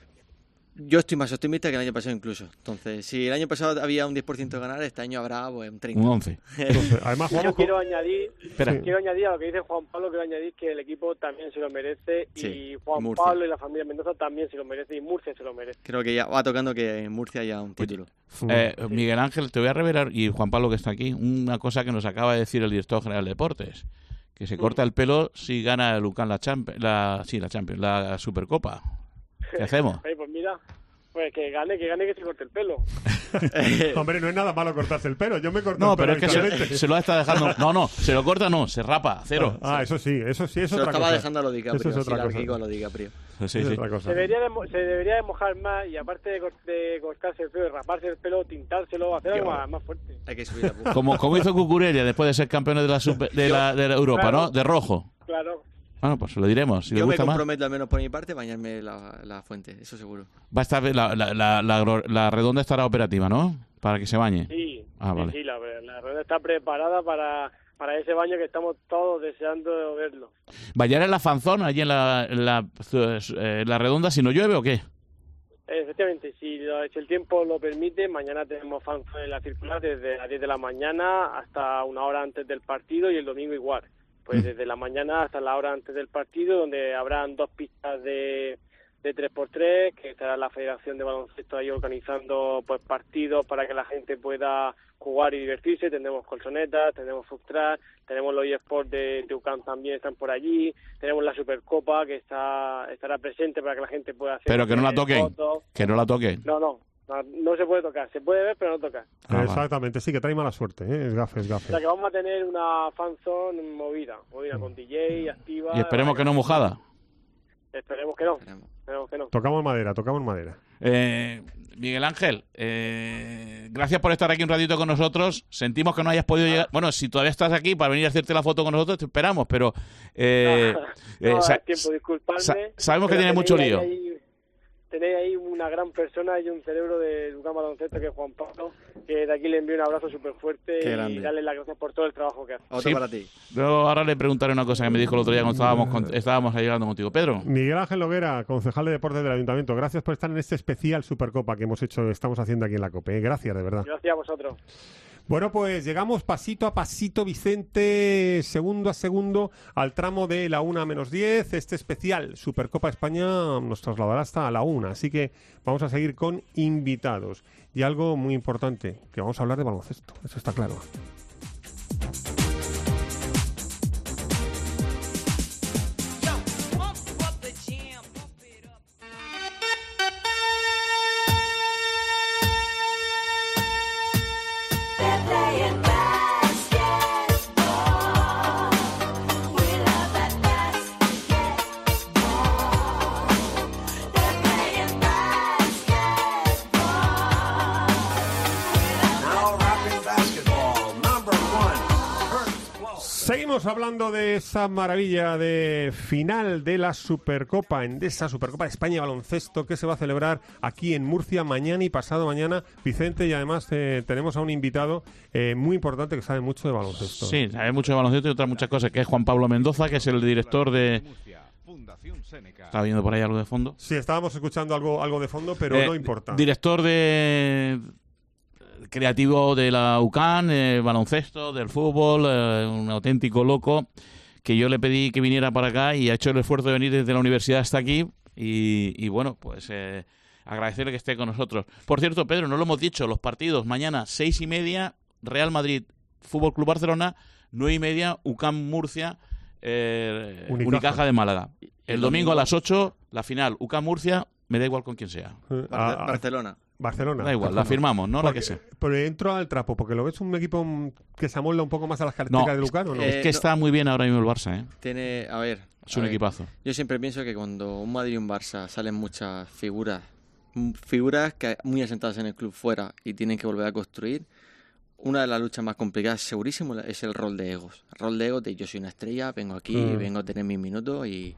Yo estoy más optimista que el año pasado incluso. Entonces, si el año pasado había un diez por ciento de ganar, este año habrá pues, un treinta por ciento. Un once. Entonces, además, yo quiero añadir, Espera. quiero añadir a lo que dice Juan Pablo, quiero añadir que el equipo también se lo merece sí, y Juan Murcia. Pablo y la familia Mendoza también se lo merece y Murcia se lo merece. Creo que ya va tocando que en Murcia haya un título. Eh, Miguel Ángel, te voy a revelar, y Juan Pablo que está aquí, una cosa que nos acaba de decir el director general de Deportes, que se corta el pelo si gana el Lucan la Champions, la, sí, la Champions, la Supercopa. ¿Qué hacemos? Ay, pues mira, pues que gane, que gane, que se corte el pelo. Hombre, no es nada malo cortarse el pelo. Yo me corto No, el pelo. pero es que se, se lo está dejando. No, no, se lo corta, no, se rapa, cero. Ah, eso sí, eso sí, es se otra lo estaba cosa. dejando a lo DiCaprio. Eso es otra sí, cosa. A lo DiCaprio. Sí, sí. Es otra cosa. Se debería, de, se debería de mojar más y aparte de, de cortarse el pelo, de raparse el pelo, tintárselo, hacer algo más, más fuerte. Hay que subir la punta. Como, como hizo Cucurella después de ser campeones de la, super, de, la de la Europa, Claro. ¿no? De rojo. Claro. Bueno, pues lo diremos. Si le Yo me gusta más. comprometo, al menos por mi parte, bañarme la, la fuente, eso seguro. Va a estar la, la, la, la, la redonda estará operativa, ¿no? Para que se bañe. Sí, Ah, sí, vale. sí, la, la rueda está preparada para, para ese baño que estamos todos deseando verlo. ¿Bañar en la fanzón, allí en la, en la, eh, la redonda, si no llueve o qué? Efectivamente, si, lo- si el tiempo lo permite, mañana tenemos fanzón en la circular desde las diez de la mañana hasta una hora antes del partido y el domingo igual. Pues desde la mañana hasta la hora antes del partido, donde habrán dos pistas de, de tres por tres, que estará la Federación de Baloncesto ahí organizando pues partidos para que la gente pueda jugar y divertirse. Tendremos colchonetas, tenemos subtras, tenemos los eSports de, de U C A M también están por allí, tenemos la Supercopa que está estará presente para que la gente pueda hacer Pero que no la eh, toquen. fotos. Que no la toquen. No, no, no, no se puede tocar, se puede ver pero no tocar. Ah, Exactamente, sí, que trae mala suerte, ¿eh? Es gafe, es O gafe. sea que vamos a tener una fanzone movida, movida con D J, activa. Y esperemos que no mojada. Esperemos que no, esperemos que no. Tocamos madera, tocamos madera. Eh, Miguel Ángel, eh, gracias por estar aquí un ratito con nosotros. Sentimos que no hayas podido llegar. Bueno, si todavía estás aquí para venir a hacerte la foto con nosotros, te esperamos, pero eh, No, eh, no, sa- es tiempo, disculpadme. sa- sabemos que pero tiene mucho tenéis lío. ahí- Tenéis ahí una gran persona y un cerebro de Lucas Baloncesto que es Juan Pablo, que de aquí le envío un abrazo súper fuerte Qué y grande. darle las gracias por todo el trabajo que hace. Otro Sí. para ti. Yo ahora le preguntaré una cosa que me dijo el otro día cuando estábamos, con- estábamos ahí hablando contigo. Pedro. Miguel Ángel Loguera, concejal de Deportes del Ayuntamiento, gracias por estar en este especial Supercopa que hemos hecho, estamos haciendo aquí en la COPE. ¿eh? Gracias, de verdad. Gracias a vosotros. Bueno, pues llegamos pasito a pasito, Vicente, segundo a segundo, al tramo de la una menos diez. Este especial Supercopa España nos trasladará hasta la una, así que vamos a seguir con invitados. Y algo muy importante, que vamos a hablar de baloncesto, eso está claro. Seguimos hablando de esa maravilla de final de la Supercopa, en de esa Supercopa de España de baloncesto que se va a celebrar aquí en Murcia mañana y pasado mañana, Vicente, y además eh, tenemos a un invitado eh, muy importante que sabe mucho de baloncesto. Sí, sabe mucho de baloncesto y otras muchas cosas, que es Juan Pablo Mendoza, que es el director de... ¿Estaba viendo por ahí algo de fondo? Sí, estábamos escuchando algo, algo de fondo, pero eh, no importa. Director de... creativo de la U C A N, eh, baloncesto, del fútbol, eh, un auténtico loco, que yo le pedí que viniera para acá y ha hecho el esfuerzo de venir desde la universidad hasta aquí y, y bueno, pues eh, agradecerle que esté con nosotros. Por cierto, Pedro, no lo hemos dicho, los partidos mañana seis y media, Real Madrid, Fútbol Club Barcelona, nueve y media, U C A M Murcia, eh, Unicaja. Unicaja de Málaga. El, el domingo, domingo a las ocho, la final, U C A M Murcia, me da igual con quién sea. Bar- Barcelona. Barcelona. Da igual, la firmamos, ¿no? Porque, la que sea. Pero entro al trapo, porque lo ves un equipo que se amolda un poco más a las características no, de Lucano, ¿no? Es que Eh, está muy bien ahora mismo el Barça, ¿eh? Tiene, a ver... Es un a ver, equipazo. Yo siempre pienso que cuando un Madrid y un Barça salen muchas figuras, figuras que muy asentadas en el club fuera y tienen que volver a construir, una de las luchas más complicadas, segurísimo, es el rol de egos. El rol de egos de yo soy una estrella, vengo aquí, mm. vengo a tener mis minutos y,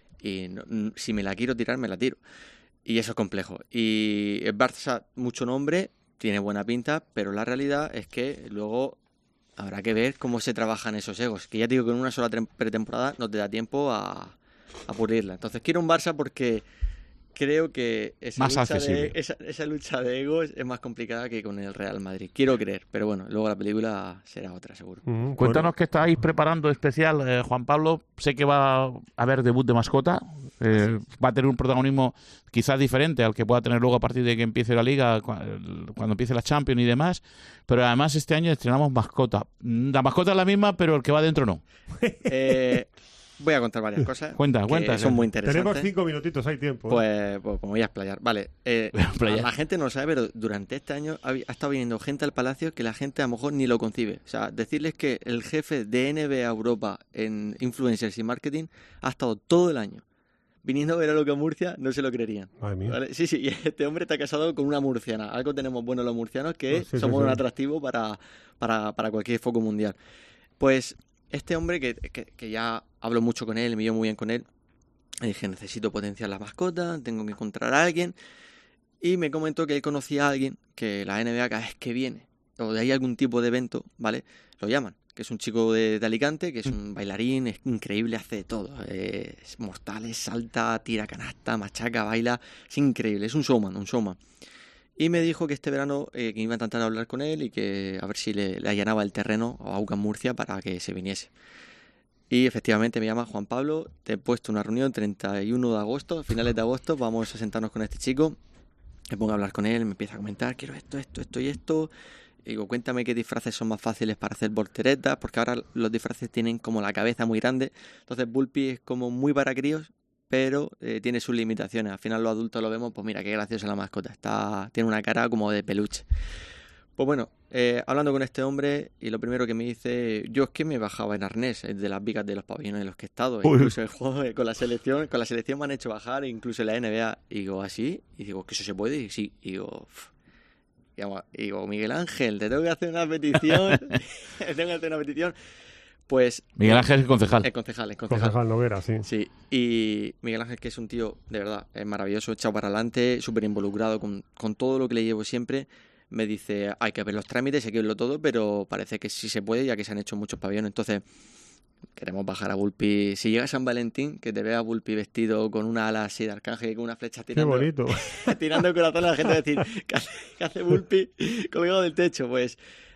y no, si me la quiero tirar, me la tiro. Y eso es complejo. Y el Barça, mucho nombre, tiene buena pinta, pero la realidad es que luego habrá que ver cómo se trabajan esos egos. Que ya te digo que en una sola pretemporada no te da tiempo a, a pulirla. Entonces quiero un Barça porque creo que esa, más lucha, accesible. de, esa, esa lucha de egos es más complicada que con el Real Madrid. Quiero creer, pero bueno, luego la película será otra, seguro. Mm, Cuéntanos qué estáis preparando especial, eh, Juan Pablo. Sé que va a haber debut de mascota. Eh, va a tener un protagonismo quizás diferente al que pueda tener luego a partir de que empiece la Liga, cuando empiece la Champions y demás. Pero además este año estrenamos mascota. La mascota es la misma, pero el que va dentro no. Eh... Voy a contar varias cosas. Cuenta, cuenta. Son muy interesantes. Tenemos cinco minutitos, hay tiempo. ¿eh? Pues, pues, pues me voy a explayar. Vale, eh, la gente no lo sabe, pero durante este año ha, ha estado viniendo gente al Palacio que la gente a lo mejor ni lo concibe. O sea, decirles que el jefe de N B A Europa en influencers y marketing ha estado todo el año viniendo a ver a lo que a Murcia, no se lo creerían. ¿Vale? Sí, sí, y este hombre está casado con una murciana. Algo tenemos bueno los murcianos, que oh, sí, somos sí, sí. un atractivo para, para, para cualquier foco mundial. Pues este hombre, que, que, que ya hablo mucho con él, me llevo muy bien con él, le dije, necesito potenciar la mascota, tengo que encontrar a alguien, y me comentó que él conocía a alguien que la N B A cada vez que viene, o de ahí algún tipo de evento, ¿vale? Lo llaman, que es un chico de, de Alicante, que es un bailarín, es increíble, hace de todo, eh, es mortal, salta, tira canasta, machaca, baila, es increíble, es un showman, un showman. Y me dijo que este verano eh, que iba a intentar hablar con él y que a ver si le, le allanaba el terreno a U C A M Murcia para que se viniese. Y efectivamente me llama Juan Pablo, te he puesto una reunión treinta y uno de agosto, finales de agosto, vamos a sentarnos con este chico, me pongo a hablar con él, me empieza a comentar, quiero esto, esto, esto y esto. Y digo, cuéntame qué disfraces son más fáciles para hacer volteretas, porque ahora los disfraces tienen como la cabeza muy grande, entonces Bulpi es como muy para críos, pero eh, tiene sus limitaciones. Al final los adultos lo vemos, pues mira, qué graciosa la mascota. Está, tiene una cara como de peluche. Pues bueno, eh, hablando con este hombre, y lo primero que me dice, yo es que me bajaba en arnés de las vigas de los pabellones en los que he estado. Uy. Incluso el juego con la selección, con la selección me han hecho bajar, incluso en la N B A. Y digo, ¿así? Y digo, ¿que eso se puede? Y sí. Y digo, y digo, Miguel Ángel, te tengo que hacer una petición. te tengo que hacer una petición. Pues Miguel Ángel es concejal. Es concejal, es concejal. Concejal Noguera, sí. Sí, y Miguel Ángel, que es un tío, de verdad, es maravilloso, echado para adelante, súper involucrado con, con todo lo que le llevo siempre. Me dice, hay que ver los trámites, hay que verlo todo, pero parece que sí se puede, ya que se han hecho muchos pabellones. Entonces, queremos bajar a Bulpi. Si llega San Valentín, que te vea a Bulpi vestido con una ala así de arcángel, con una flecha tirando. Qué bonito. tirando el corazón a la gente, a decir, ¿qué hace, qué hace Bulpi colgado del techo? Pues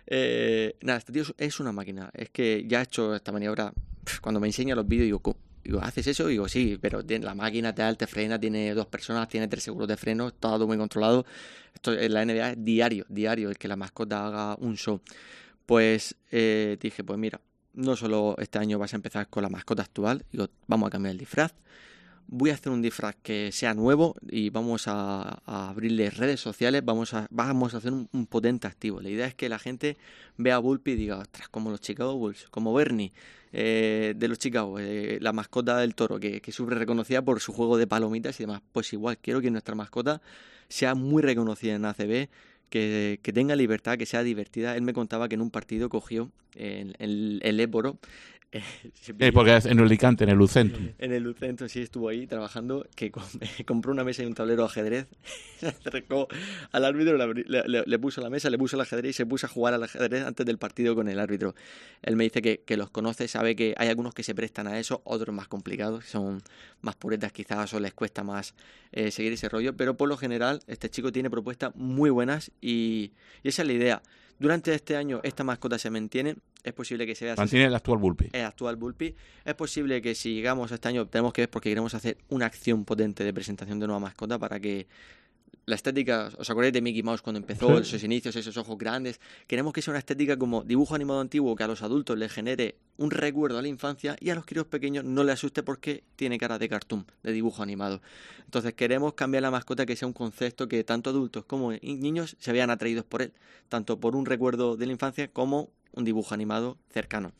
Eh, nada, este tío es una máquina. Es que ya ha hecho esta maniobra. Cuando me enseña los vídeos, digo, digo, ¿haces eso? Digo, sí, pero la máquina tal te frena, tiene dos personas, tiene tres seguros de freno, todo muy controlado. Esto en la N B A es diario, diario, el que la mascota haga un show. Pues eh, dije, pues mira, no solo este año vas a empezar con la mascota actual, digo, vamos a cambiar el disfraz. Voy a hacer un disfraz que sea nuevo y vamos a, a abrirle redes sociales, vamos a, vamos a hacer un, un potente activo. La idea es que la gente vea a Vulpi y diga, ostras, como los Chicago Bulls, como Bernie eh, de los Chicago, eh, la mascota del toro, que, que es súper reconocida por su juego de palomitas y demás. Pues igual, quiero que nuestra mascota sea muy reconocida en A C B, que, que tenga libertad, que sea divertida. Él me contaba que en un partido cogió en, en el Éboro. Eh, eh, porque es en el Alicante, en el Lucentum. En el Lucentum, sí, estuvo ahí trabajando, que com compró una mesa y un tablero de ajedrez, se acercó al árbitro, le, le, le puso la mesa, le puso el ajedrez y se puso a jugar al ajedrez antes del partido con el árbitro. Él me dice que, que los conoce, sabe que hay algunos que se prestan a eso, otros más complicados, que son más puretas quizás o les cuesta más eh, seguir ese rollo, pero por lo general este chico tiene propuestas muy buenas y, y esa es la idea. Durante este año esta mascota se mantiene, es posible que se vea... Mantiene el actual Vulpi. El actual Vulpi. Es posible que si llegamos a este año, tenemos que ver porque queremos hacer una acción potente de presentación de nueva mascota para que la estética, ¿os acordáis de Mickey Mouse cuando empezó, sí, esos inicios, esos ojos grandes? Queremos que sea una estética como dibujo animado antiguo que a los adultos les genere un recuerdo a la infancia y a los críos pequeños no les asuste porque tiene cara de cartoon, de dibujo animado. Entonces queremos cambiar la mascota, que sea un concepto que tanto adultos como niños se vean atraídos por él, tanto por un recuerdo de la infancia como un dibujo animado cercano.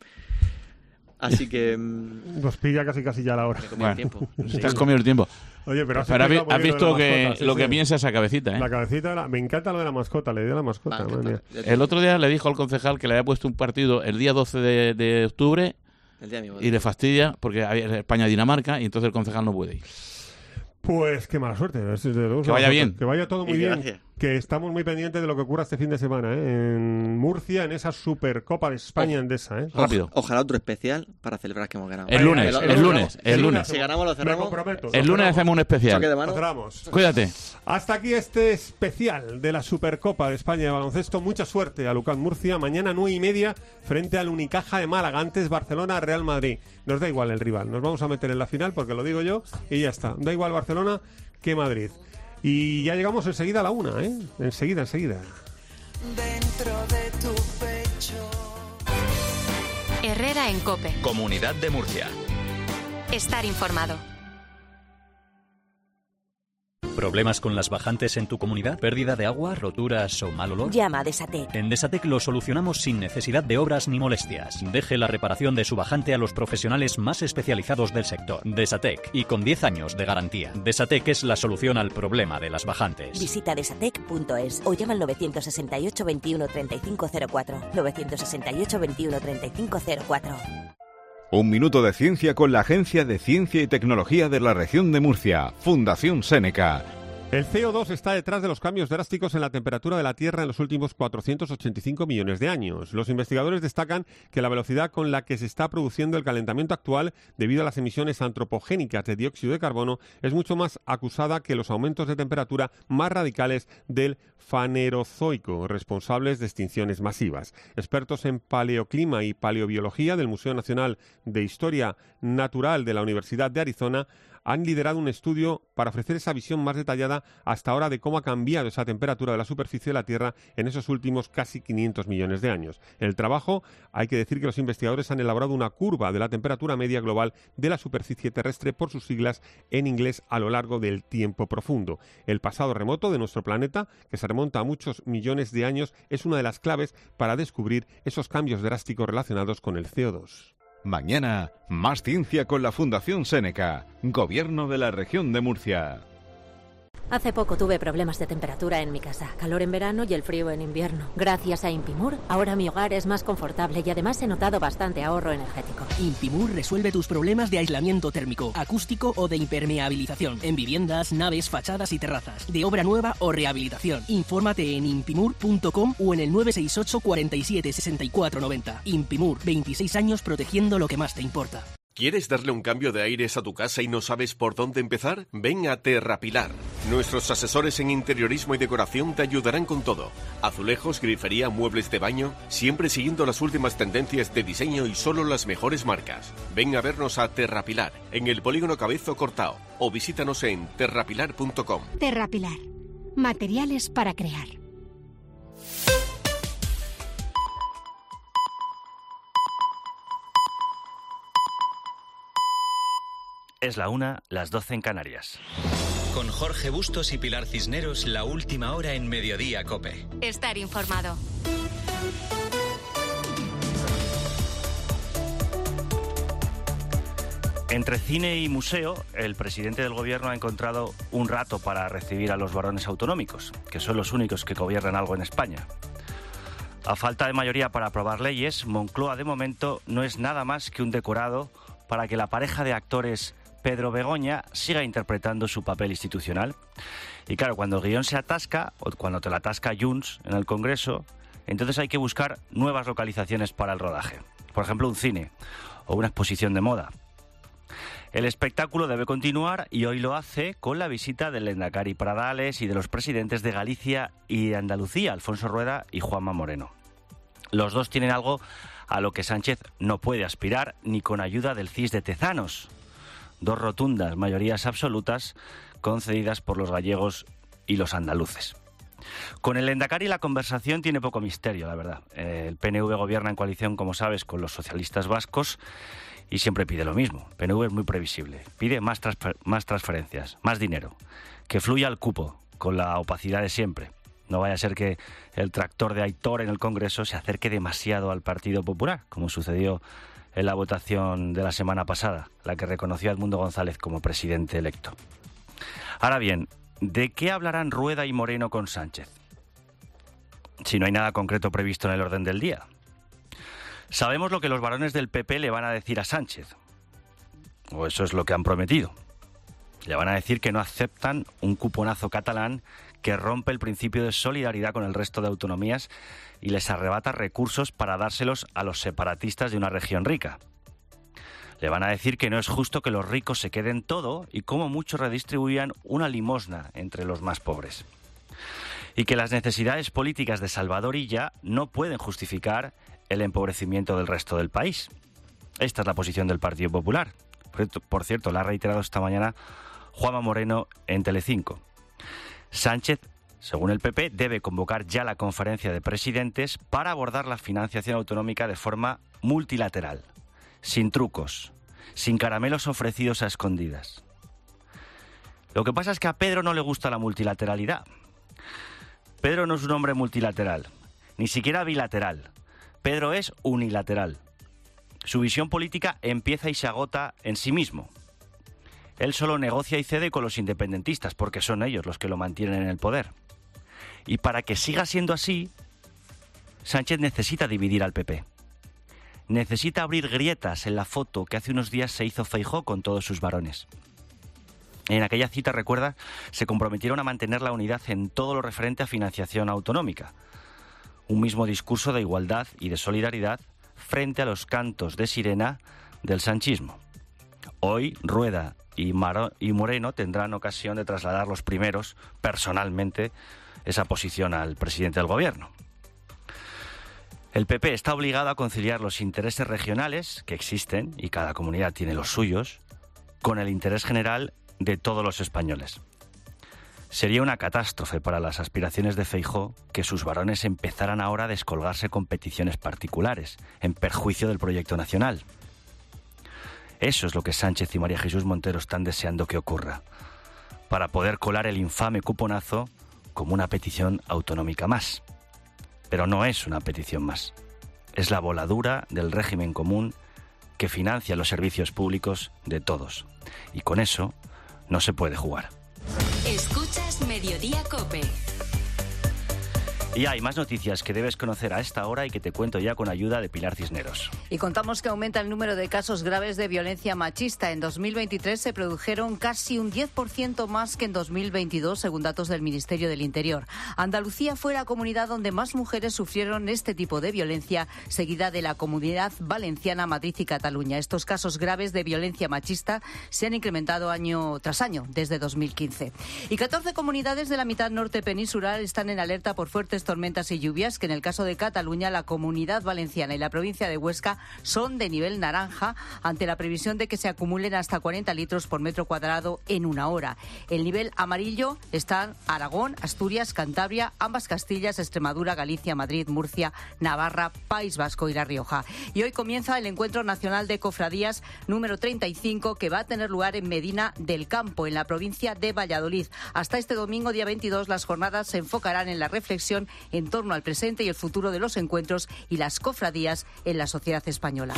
Así que... Nos pilla casi casi ya la hora. Bueno, tiempo. Te has comido el tiempo. Oye, pero has, pero has, has visto que mascota, sí, lo sí. que piensa esa cabecita, ¿eh? La cabecita, la... me encanta lo de la mascota, le di a la mascota. Vale, el otro día le dijo al concejal que le había puesto un partido el día doce de, de octubre el día y le fastidia porque había España-Dinamarca y entonces el concejal no puede ir. Pues qué mala suerte. Que vaya bien. Que vaya todo muy bien. Que estamos muy pendientes de lo que ocurra este fin de semana, ¿eh? En Murcia, en esa Supercopa de España o, Endesa, ¿eh? Rápido. Ojalá otro especial para celebrar que hemos ganado. El lunes, el, el, el lunes, el, el lunes. Si ganamos lo cerramos. Me comprometo. El lunes hacemos un especial. Lo cerramos. Cuídate. Hasta aquí este especial de la Supercopa de España de baloncesto. Mucha suerte a Lucan Murcia. Mañana nueve y media frente al Unicaja de Málaga. Antes Barcelona, Real Madrid. Nos da igual el rival. Nos vamos a meter en la final porque lo digo yo y ya está. Da igual Barcelona que Madrid. Y ya llegamos enseguida a la una, ¿eh? Enseguida, enseguida. Dentro de tu pecho. Herrera en COPE. Comunidad de Murcia. Estar informado. ¿Problemas con las bajantes en tu comunidad? ¿Pérdida de agua, roturas o mal olor? Llama a Desatec. En Desatec lo solucionamos sin necesidad de obras ni molestias. Deje la reparación de su bajante a los profesionales más especializados del sector. Desatec, y con diez años de garantía. Desatec es la solución al problema de las bajantes. Visita desatec punto es o llama al nueve seis ocho, veintiuno, treinta y cinco cero cuatro. nueve seis ocho, veintiuno, treinta y cinco cero cuatro. Un minuto de ciencia con la Agencia de Ciencia y Tecnología de la Región de Murcia, Fundación Seneca. El C O dos está detrás de los cambios drásticos en la temperatura de la Tierra en los últimos cuatrocientos ochenta y cinco millones de años. Los investigadores destacan que la velocidad con la que se está produciendo el calentamiento actual debido a las emisiones antropogénicas de dióxido de carbono es mucho más acusada que los aumentos de temperatura más radicales del Fanerozoico, responsables de extinciones masivas. Expertos en paleoclima y paleobiología del Museo Nacional de Historia Natural de la Universidad de Arizona han liderado un estudio para ofrecer esa visión más detallada hasta ahora de cómo ha cambiado esa temperatura de la superficie de la Tierra en esos últimos casi quinientos millones de años. En el trabajo hay que decir que los investigadores han elaborado una curva de la temperatura media global de la superficie terrestre, por sus siglas en inglés, a lo largo del tiempo profundo. El pasado remoto de nuestro planeta, que se remonta a muchos millones de años, es una de las claves para descubrir esos cambios drásticos relacionados con el C O dos. Mañana, más ciencia con la Fundación Seneca, Gobierno de la Región de Murcia. Hace poco tuve problemas de temperatura en mi casa, calor en verano y el frío en invierno. Gracias a Impimur, ahora mi hogar es más confortable y además he notado bastante ahorro energético. Impimur resuelve tus problemas de aislamiento térmico, acústico o de impermeabilización en viviendas, naves, fachadas y terrazas, de obra nueva o rehabilitación. Infórmate en impimur punto com o en el nueve seis ocho, cuarenta y siete, sesenta y cuatro noventa. Impimur, veintiséis años protegiendo lo que más te importa. ¿Quieres darle un cambio de aires a tu casa y no sabes por dónde empezar? Ven a Terrapilar. Nuestros asesores en interiorismo y decoración te ayudarán con todo. Azulejos, grifería, muebles de baño, siempre siguiendo las últimas tendencias de diseño y solo las mejores marcas. Ven a vernos a Terrapilar, en el Polígono Cabezo Cortao, o visítanos en terrapilar punto com. Terrapilar. Materiales para crear. Es la una, las doce en Canarias. Con Jorge Bustos y Pilar Cisneros, la última hora en Mediodía COPE. Estar informado. Entre cine y museo, el presidente del gobierno ha encontrado un rato para recibir a los varones autonómicos, que son los únicos que gobiernan algo en España. A falta de mayoría para aprobar leyes, Moncloa de momento no es nada más que un decorado para que la pareja de actores Pedro Begoña siga interpretando su papel institucional. Y claro, cuando el guión se atasca, o cuando te la atasca Junts en el Congreso, entonces hay que buscar nuevas localizaciones para el rodaje. Por ejemplo, un cine o una exposición de moda. El espectáculo debe continuar y hoy lo hace con la visita del Lehendakari Pradales y de los presidentes de Galicia y de Andalucía, Alfonso Rueda y Juanma Moreno. Los dos tienen algo a lo que Sánchez no puede aspirar ni con ayuda del C I S de Tezanos. Dos rotundas mayorías absolutas concedidas por los gallegos y los andaluces. Con el Lehendakari la conversación tiene poco misterio, la verdad. El P N V gobierna en coalición, como sabes, con los socialistas vascos y siempre pide lo mismo. El P N V es muy previsible. Pide más, transfer- más transferencias, más dinero, que fluya el cupo, con la opacidad de siempre. No vaya a ser que el tractor de Aitor en el Congreso se acerque demasiado al Partido Popular, como sucedió en la votación de la semana pasada, la que reconoció a Edmundo González como presidente electo. Ahora bien, ¿de qué hablarán Rueda y Moreno con Sánchez? Si no hay nada concreto previsto en el orden del día. Sabemos lo que los varones del P P le van a decir a Sánchez, o eso es lo que han prometido. Le van a decir que no aceptan un cuponazo catalán que rompe el principio de solidaridad con el resto de autonomías y les arrebata recursos para dárselos a los separatistas de una región rica. Le van a decir que no es justo que los ricos se queden todo y como mucho redistribuyan una limosna entre los más pobres. Y que las necesidades políticas de Salvador Illa no pueden justificar el empobrecimiento del resto del país. Esta es la posición del Partido Popular. Por cierto, la ha reiterado esta mañana Juanma Moreno en Telecinco. Sánchez, según el P P, debe convocar ya la conferencia de presidentes para abordar la financiación autonómica de forma multilateral, sin trucos, sin caramelos ofrecidos a escondidas. Lo que pasa es que a Pedro no le gusta la multilateralidad. Pedro no es un hombre multilateral, ni siquiera bilateral. Pedro es unilateral. Su visión política empieza y se agota en sí mismo. Él solo negocia y cede con los independentistas, porque son ellos los que lo mantienen en el poder. Y para que siga siendo así, Sánchez necesita dividir al P P. Necesita abrir grietas en la foto que hace unos días se hizo Feijóo con todos sus varones. En aquella cita, recuerda, se comprometieron a mantener la unidad en todo lo referente a financiación autonómica. Un mismo discurso de igualdad y de solidaridad frente a los cantos de sirena del sanchismo. Hoy, Rueda y, Maro- y Moreno tendrán ocasión de trasladar los primeros, personalmente, esa posición al presidente del gobierno. El P P está obligado a conciliar los intereses regionales, que existen, y cada comunidad tiene los suyos, con el interés general de todos los españoles. Sería una catástrofe para las aspiraciones de Feijóo que sus varones empezaran ahora a descolgarse con peticiones particulares, en perjuicio del proyecto nacional. Eso es lo que Sánchez y María Jesús Montero están deseando que ocurra, para poder colar el infame cuponazo como una petición autonómica más. Pero no es una petición más. Es la voladura del régimen común que financia los servicios públicos de todos. Y con eso no se puede jugar. Escuchas Mediodía COPE. Y hay más noticias que debes conocer a esta hora y que te cuento ya con ayuda de Pilar Cisneros. Y contamos que aumenta el número de casos graves de violencia machista. En dos mil veintitrés se produjeron casi un diez por ciento más que en dos mil veintidós, según datos del Ministerio del Interior. Andalucía fue la comunidad donde más mujeres sufrieron este tipo de violencia, seguida de la Comunidad Valenciana, Madrid y Cataluña. Estos casos graves de violencia machista se han incrementado año tras año desde dos mil quince. Y catorce comunidades de la mitad norte peninsular están en alerta por fuertes tormentas y lluvias, que en el caso de Cataluña, la Comunidad Valenciana y la provincia de Huesca son de nivel naranja ante la previsión de que se acumulen hasta cuarenta litros por metro cuadrado en una hora. El nivel amarillo están Aragón, Asturias, Cantabria, ambas Castillas, Extremadura, Galicia, Madrid, Murcia, Navarra, País Vasco y La Rioja. Y hoy comienza el Encuentro Nacional de Cofradías número treinta y cinco, que va a tener lugar en Medina del Campo, en la provincia de Valladolid. Hasta este domingo, día veintidós, las jornadas se enfocarán en la reflexión en torno al presente y el futuro de los encuentros y las cofradías en la sociedad española.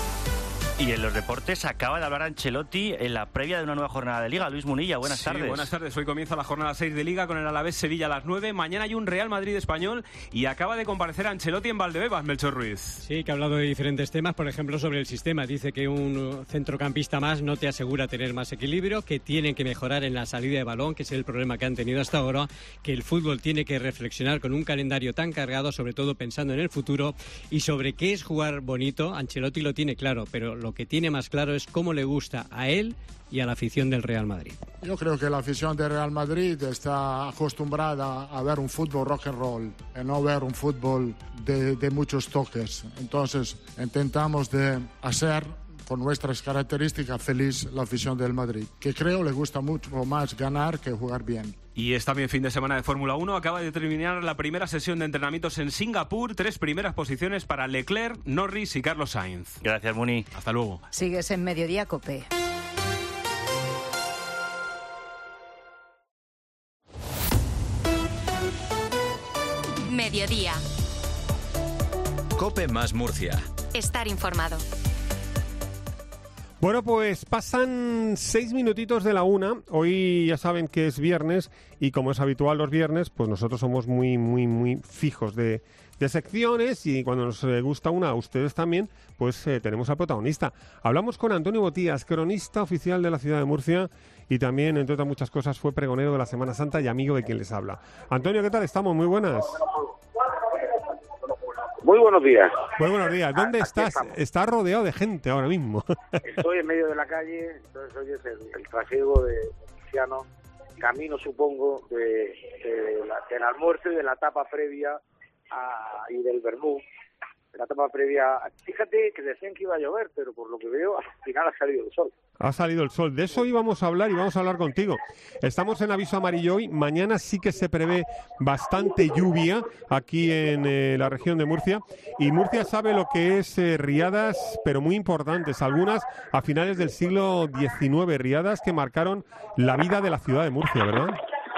Y en los deportes acaba de hablar Ancelotti en la previa de una nueva jornada de Liga. Luis Munilla, buenas sí, tardes. Buenas tardes. Hoy comienza la jornada seis de Liga con el Alavés Sevilla a las nueve. Mañana hay un Real Madrid Español y acaba de comparecer Ancelotti en Valdebebas, Melchor Ruiz. Sí, que ha hablado de diferentes temas, por ejemplo, sobre el sistema. Dice que un centrocampista más no te asegura tener más equilibrio, que tienen que mejorar en la salida de balón, que es el problema que han tenido hasta ahora, que el fútbol tiene que reflexionar con un calendario tan cargado, sobre todo pensando en el futuro, y sobre qué es jugar bonito. Ancelotti lo tiene claro, pero lo que tiene más claro es cómo le gusta a él y a la afición del Real Madrid. Yo creo que la afición del Real Madrid está acostumbrada a ver un fútbol rock and roll, y no ver un fútbol de, de muchos toques. Entonces intentamos de hacer con nuestras características feliz la afición del Madrid, que creo le gusta mucho más ganar que jugar bien. Y es también fin de semana de Fórmula uno. Acaba de terminar la primera sesión de entrenamientos en Singapur. Tres primeras posiciones para Leclerc, Norris y Carlos Sainz. Gracias, Muni. Hasta luego. Sigues en Mediodía Cope. Mediodía. Cope más Murcia. Estar informado. Bueno, pues pasan seis minutitos de la una. Hoy ya saben que es viernes y como es habitual los viernes, pues nosotros somos muy, muy, muy fijos de, de secciones y cuando nos gusta una, a ustedes también, pues eh, tenemos al protagonista. Hablamos con Antonio Botías, cronista oficial de la ciudad de Murcia y también, entre otras muchas cosas, fue pregonero de la Semana Santa y amigo de quien les habla. Antonio, ¿qué tal? Estamos muy buenas. Muy buenos días. Muy buenos días. ¿Dónde estás? Estás rodeado de gente ahora mismo. Estoy en medio de la calle, entonces hoy es el, el trasiego de Murciano, camino supongo de, de la, del almuerzo y de la etapa previa a, y del vermú. La etapa previa, fíjate que decían que iba a llover, pero por lo que veo al final ha salido el sol. Ha salido el sol. De eso íbamos a hablar y vamos a hablar contigo. Estamos en aviso amarillo hoy. Mañana sí que se prevé bastante lluvia aquí en eh, la región de Murcia. Y Murcia sabe lo que es eh, riadas, pero muy importantes. Algunas a finales del siglo diecinueve. Riadas que marcaron la vida de la ciudad de Murcia, ¿verdad?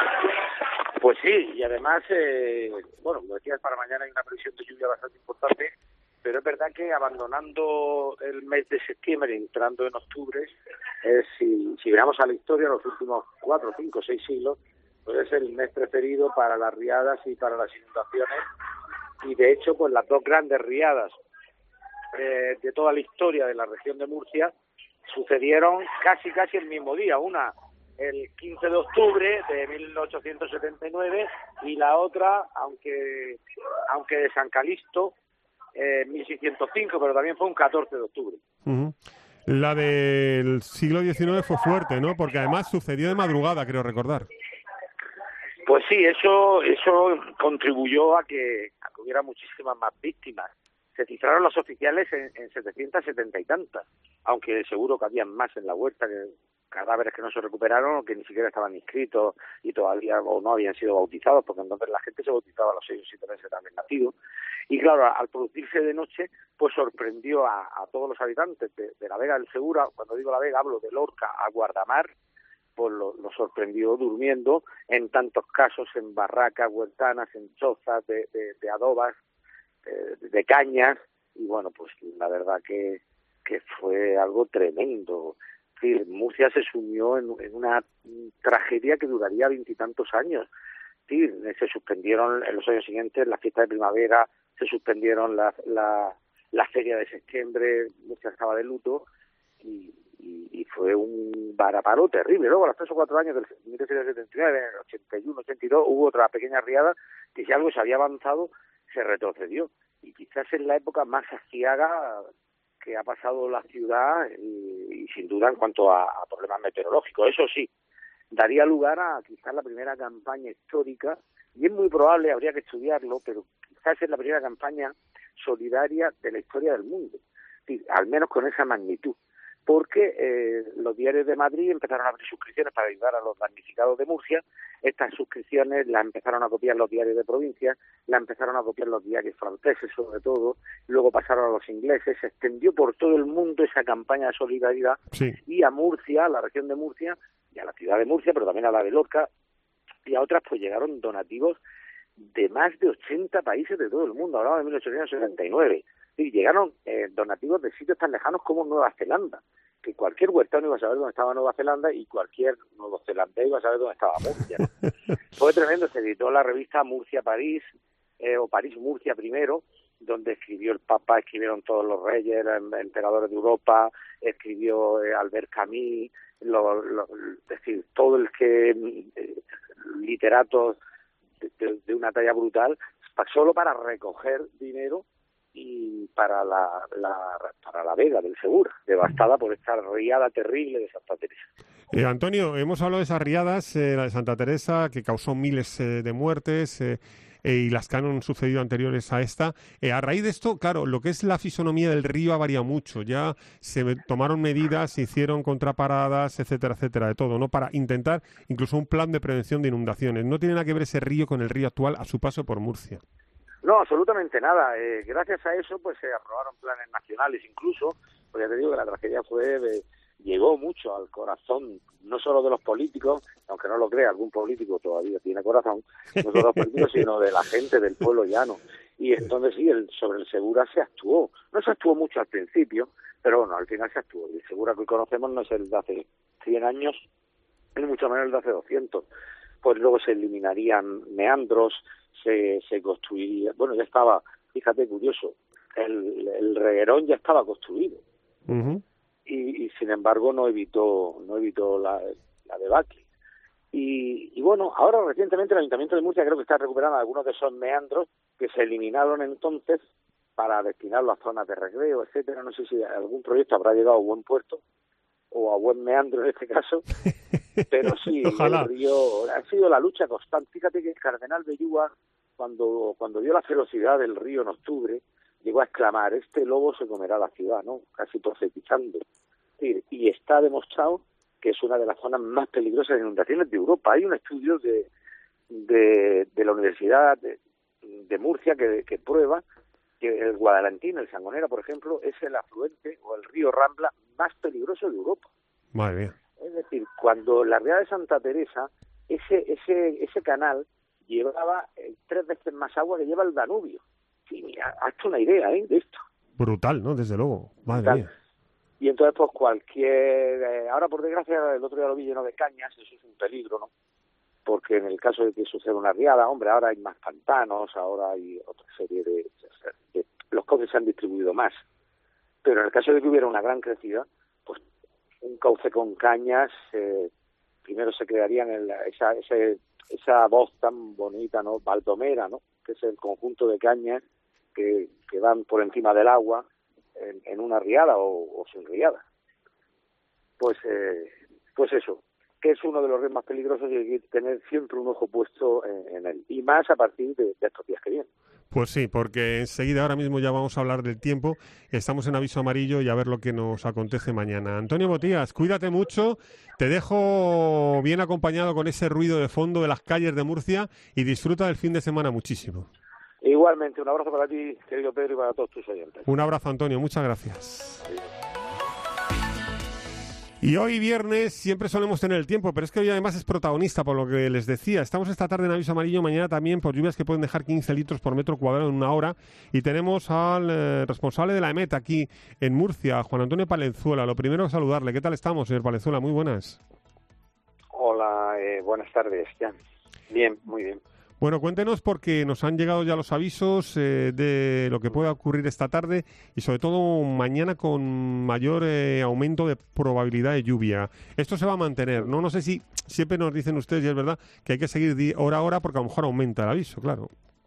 Pues sí, y además, eh, bueno, como decías, para mañana hay una previsión de lluvia bastante importante, pero es verdad que abandonando el mes de septiembre, entrando en octubre, eh, si, si miramos a la historia, los últimos cuatro, cinco, seis siglos, pues es el mes preferido para las riadas y para las inundaciones, y de hecho, pues las dos grandes riadas eh, de toda la historia de la región de Murcia sucedieron casi, casi el mismo día, una el quince de octubre de mil ochocientos setenta y nueve y la otra, aunque aunque de San Calixto, eh, mil seiscientos cinco, pero también fue un catorce de octubre. Uh-huh. La del siglo diecinueve fue fuerte, ¿no? Porque además sucedió de madrugada, creo recordar. Pues sí, eso eso contribuyó a que, a que hubiera muchísimas más víctimas. Se cifraron las oficiales en, en setecientas setenta y tantas, aunque seguro que habían más en la huerta, que cadáveres que no se recuperaron o que ni siquiera estaban inscritos y todavía o no habían sido bautizados, porque entonces la gente se bautizaba a los seis o siete meses también nacido. Y claro, al producirse de noche, pues sorprendió a, a todos los habitantes de, de la Vega del Segura. Cuando digo la Vega, hablo de Lorca a Guardamar, pues lo, lo sorprendió durmiendo en tantos casos en barracas, huertanas, en chozas de, de, de adobas, de, de cañas, y bueno, pues la verdad que, que fue algo tremendo. Murcia se sumió en, en una tragedia que duraría veintitantos años. Sí, se suspendieron en los años siguientes las fiestas de primavera, se suspendieron la, la, la feria de septiembre, Murcia estaba de luto y, y, y fue un varapalo terrible. Luego, a los tres o cuatro años del mil novecientos setenta y nueve, en el ochenta y uno, ochenta y dos, hubo otra pequeña riada que si algo se había avanzado, se retrocedió. Y quizás es la época más aciaga que ha pasado la ciudad y, y sin duda en cuanto a, a problemas meteorológicos. Eso sí, daría lugar a quizás la primera campaña histórica, y es muy probable, habría que estudiarlo, pero quizás es la primera campaña solidaria de la historia del mundo, sí, al menos con esa magnitud, porque eh, los diarios de Madrid empezaron a abrir suscripciones para ayudar a los damnificados de Murcia. Estas suscripciones las empezaron a copiar los diarios de provincia, las empezaron a copiar los diarios franceses sobre todo, luego pasaron a los ingleses, se extendió por todo el mundo esa campaña de solidaridad, sí. Y a Murcia, a la región de Murcia, y a la ciudad de Murcia, pero también a la de Lorca, y a otras pues llegaron donativos de más de ochenta países de todo el mundo, hablamos de mil ochocientos setenta y nueve, y llegaron eh, donativos de sitios tan lejanos como Nueva Zelanda, que cualquier huertano iba a saber dónde estaba Nueva Zelanda y cualquier neozelandés iba a saber dónde estaba Murcia. Fue tremendo, se editó la revista Murcia-París, eh, o París-Murcia primero, donde escribió el Papa, escribieron todos los reyes, los emperadores de Europa, escribió eh, Albert Camus, lo, lo, es decir, todo el que eh, literatos de, de, de una talla brutal, solo para recoger dinero y para la, la para la Vega del Segura, devastada por esta riada terrible de Santa Teresa. Eh, Antonio, hemos hablado de esas riadas, eh, la de Santa Teresa, que causó miles eh, de muertes, eh, eh, y las que han sucedido anteriores a esta. Eh, a raíz de esto, claro, lo que es la fisonomía del río ha variado mucho. Ya se tomaron medidas, se hicieron contraparadas, etcétera, etcétera, de todo, ¿no? Para intentar incluso un plan de prevención de inundaciones. No tiene nada que ver ese río con el río actual a su paso por Murcia. No, absolutamente nada. Eh, gracias a eso, pues se aprobaron planes nacionales incluso, porque ya te digo que la tragedia fue de, llegó mucho al corazón, no solo de los políticos, aunque no lo crea, algún político todavía tiene corazón, no solo de los políticos, sino de la gente del pueblo llano. Y entonces sí, el, sobre el Segura se actuó. No se actuó mucho al principio, pero bueno, al final se actuó. Y el Segura que hoy conocemos no es el de hace cien años, ni mucho menos el de hace doscientos. Pues luego se eliminarían meandros, se, se construiría, bueno, ya estaba, fíjate, curioso, el, el reguerón ya estaba construido. Uh-huh. y, y sin embargo no evitó no evitó la, la debacle. Y, y bueno, ahora recientemente el Ayuntamiento de Murcia creo que está recuperando algunos de esos meandros que se eliminaron entonces para destinarlo a zonas de recreo, etcétera. No sé si algún proyecto habrá llegado a buen puerto o a buen meandro en este caso, pero sí, ojalá. El río ha sido la lucha constante. Fíjate que el cardenal Belluga, cuando cuando vio la ferocidad del río en octubre, llegó a exclamar: este lobo se comerá la ciudad, ¿no? Casi profetizando. Sí, y está demostrado que es una de las zonas más peligrosas de inundaciones de Europa. Hay un estudio de de, de la Universidad de, de Murcia que, que prueba que el Guadalentín, el Sangonera, por ejemplo, es el afluente o el río Rambla más peligroso de Europa. Madre mía. Es decir, cuando la riada de Santa Teresa, ese ese ese canal llevaba eh, tres veces más agua que lleva el Danubio. Sí, mira, hazte una idea, ¿eh? De esto. Brutal, ¿no? Desde luego. Madre Brutal. mía. Y entonces, pues cualquier... Eh, ahora, por desgracia, el otro día lo vi lleno de cañas, eso es un peligro, ¿no? Porque en el caso de que suceda una riada, hombre, ahora hay más pantanos, ahora hay otra serie de... de los cauces se han distribuido más. Pero en el caso de que hubiera una gran crecida, pues un cauce con cañas, eh, primero se crearían en la, esa, ese, esa voz tan bonita, ¿no? Baldomera, ¿no? Que es el conjunto de cañas que, que van por encima del agua en, en una riada o, o sin riada. Pues eh, pues eso, que es uno de los ríos más peligrosos y hay que tener siempre un ojo puesto en, en él. Y más a partir de, de estos días que vienen. Pues sí, porque enseguida, ahora mismo ya vamos a hablar del tiempo. Estamos en aviso amarillo y a ver lo que nos acontece mañana. Antonio Botías, cuídate mucho. Te dejo bien acompañado con ese ruido de fondo de las calles de Murcia y disfruta del fin de semana muchísimo. Igualmente, un abrazo para ti, querido Pedro, y para todos tus oyentes. Un abrazo, Antonio. Muchas gracias. Y hoy viernes siempre solemos tener el tiempo, pero es que hoy además es protagonista por lo que les decía. Estamos esta tarde en aviso amarillo, mañana también por lluvias que pueden dejar quince litros por metro cuadrado en una hora. Y tenemos al eh, responsable de la EMET aquí en Murcia, Juan Antonio Palenzuela. Lo primero es saludarle. ¿Qué tal estamos, señor Palenzuela? Muy buenas. Hola, eh, buenas tardes, Jan. Bien, muy bien. Bueno, cuéntenos porque nos han llegado ya los avisos eh, de lo que pueda ocurrir esta tarde y sobre todo mañana con mayor eh, aumento de probabilidad de lluvia. Esto se va a mantener, ¿no? No sé si siempre nos dicen ustedes, y es verdad, que hay que seguir hora a hora porque a lo mejor aumenta el aviso, claro.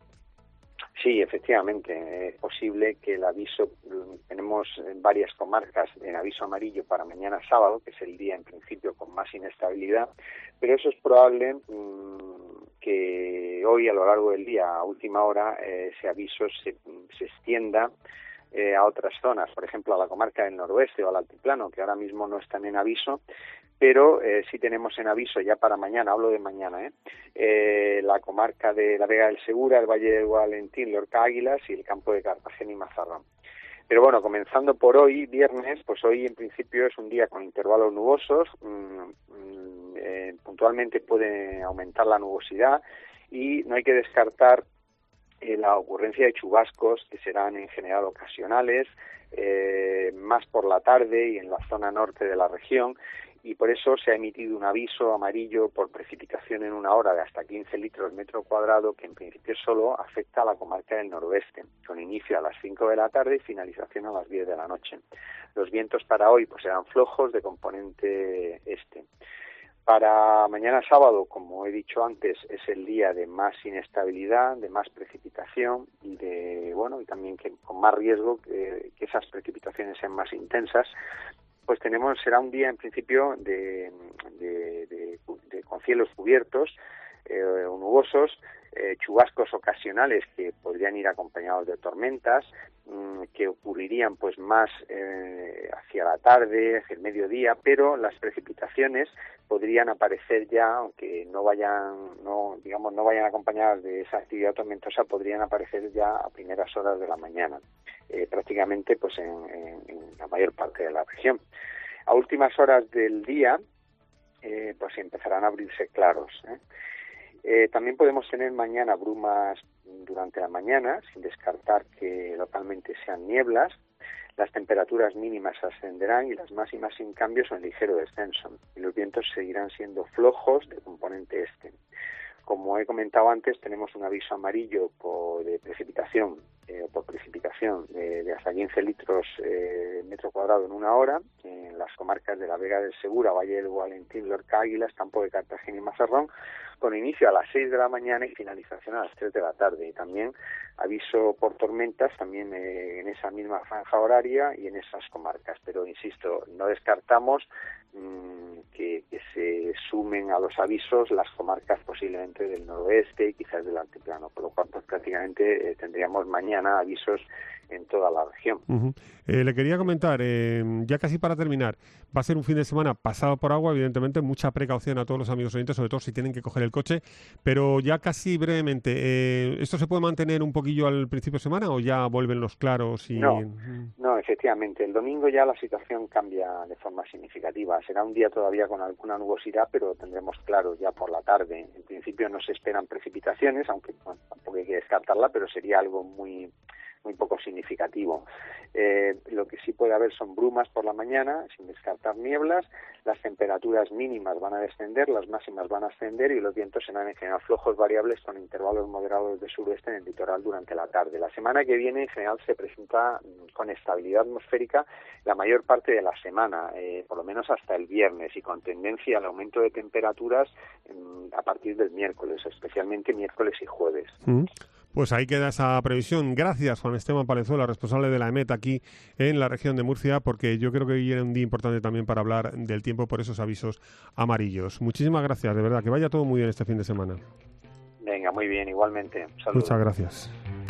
Sí, efectivamente, es posible que el aviso, tenemos en varias comarcas en aviso amarillo para mañana sábado, que es el día en principio con más inestabilidad, pero eso es probable mmm, que hoy a lo largo del día, a última hora, eh, ese aviso se, se extienda eh, a otras zonas, por ejemplo a la comarca del noroeste o al altiplano, que ahora mismo no están en aviso, pero eh, sí tenemos en aviso ya para mañana, hablo de mañana, ¿eh? Eh, la comarca de la Vega del Segura, el Valle del Valentín, Lorca Águilas y el campo de Cartagena y Mazarrón. Pero bueno, comenzando por hoy, viernes, pues hoy en principio es un día con intervalos nubosos, mmm, eh, puntualmente puede aumentar la nubosidad y no hay que descartar eh, la ocurrencia de chubascos que serán en general ocasionales, eh, más por la tarde y en la zona norte de la región. Y por eso se ha emitido un aviso amarillo por precipitación en una hora de hasta quince litros metro cuadrado, que en principio solo afecta a la comarca del noroeste, con inicio a las cinco de la tarde y finalización a las diez de la noche. Los vientos para hoy pues serán flojos de componente este. Para mañana sábado, como he dicho antes, es el día de más inestabilidad, de más precipitación y de bueno y también que con más riesgo que, que esas precipitaciones sean más intensas. Pues tenemos, será un día en principio de, de, de, de con cielos cubiertos, eh, nubosos, eh, chubascos ocasionales que podrían ir acompañados de tormentas, mmm, que ocurrirían pues más eh, hacia la tarde, hacia el mediodía, pero las precipitaciones podrían aparecer ya, aunque no vayan, no digamos, no vayan acompañadas de esa actividad tormentosa, podrían aparecer ya a primeras horas de la mañana, eh, prácticamente pues en, en, en la mayor parte de la región. A últimas horas del día, eh, pues empezarán a abrirse claros, ¿eh? Eh, también podemos tener mañana brumas durante la mañana, sin descartar que localmente sean nieblas. Las temperaturas mínimas ascenderán y las máximas, sin cambios o en ligero descenso. Y los vientos seguirán siendo flojos de componente este. Como he comentado antes, tenemos un aviso amarillo por, de precipitación, eh, por precipitación de, de hasta quince litros eh, metro cuadrado en una hora en las comarcas de la Vega del Segura, Valle del Valentín, Lorca Águilas, campo de Cartagena y Mazarrón, con inicio a las seis de la mañana y finalización a las tres de la tarde. Y también aviso por tormentas también eh, en esa misma franja horaria y en esas comarcas. Pero insisto, no descartamos mmm, que, que se sumen a los avisos las comarcas posiblemente del noroeste y quizás del altiplano, por lo cual pues, prácticamente eh, tendríamos mañana avisos en toda la región. Uh-huh. Eh, le quería comentar, eh, ya casi para terminar, va a ser un fin de semana pasado por agua, evidentemente mucha precaución a todos los amigos oyentes, sobre todo si tienen que coger el coche, pero ya casi brevemente, eh, ¿esto se puede mantener un poquillo al principio de semana o ya vuelven los claros? Y... No, no, efectivamente, el domingo ya la situación cambia de forma significativa, será un día todavía con alguna nubosidad, pero tendremos claros ya por la tarde. En principio no se esperan precipitaciones, aunque bueno, tampoco hay que descartarla, pero sería algo muy... muy poco significativo. Eh, lo que sí puede haber son brumas por la mañana, sin descartar nieblas, las temperaturas mínimas van a descender, las máximas van a ascender y los vientos serán en general flojos variables con intervalos moderados de suroeste en el litoral durante la tarde. La semana que viene en general se presenta con estabilidad atmosférica la mayor parte de la semana, eh, por lo menos hasta el viernes, y con tendencia al aumento de temperaturas eh, a partir del miércoles, especialmente miércoles y jueves. Mm. Pues ahí queda esa previsión. Gracias, Juan Esteban Palenzuela, responsable de la EMET aquí en la región de Murcia, porque yo creo que hoy era un día importante también para hablar del tiempo por esos avisos amarillos. Muchísimas gracias, de verdad. Que vaya todo muy bien este fin de semana. Venga, muy bien, igualmente. Saludos. Muchas gracias.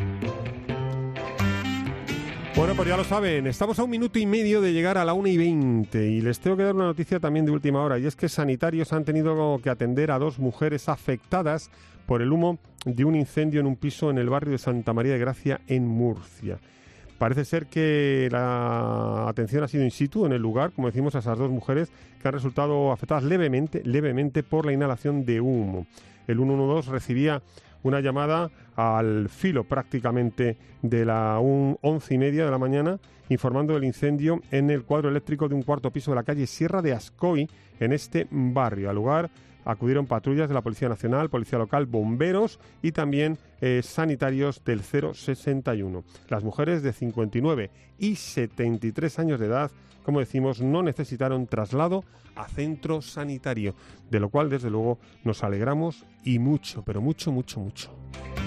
Bueno, pues ya lo saben, estamos a un minuto y medio de llegar a la una y veinte y les tengo que dar una noticia también de última hora, y es que sanitarios han tenido que atender a dos mujeres afectadas por el humo de un incendio en un piso en el barrio de Santa María de Gracia, en Murcia. Parece ser que la atención ha sido in situ en el lugar, como decimos, a esas dos mujeres que han resultado afectadas levemente, levemente por la inhalación de humo. El ciento doce recibía una llamada al filo prácticamente de la once y media de la mañana, informando del incendio en el cuadro eléctrico de un cuarto piso de la calle Sierra de Ascoy, en este barrio. Al lugar acudieron patrullas de la Policía Nacional, Policía Local, bomberos y también eh, sanitarios del cero sesenta y uno. Las mujeres de cincuenta y nueve y setenta y tres años de edad, como decimos, no necesitaron traslado a centro sanitario, de lo cual desde luego nos alegramos y mucho, pero mucho, mucho, mucho.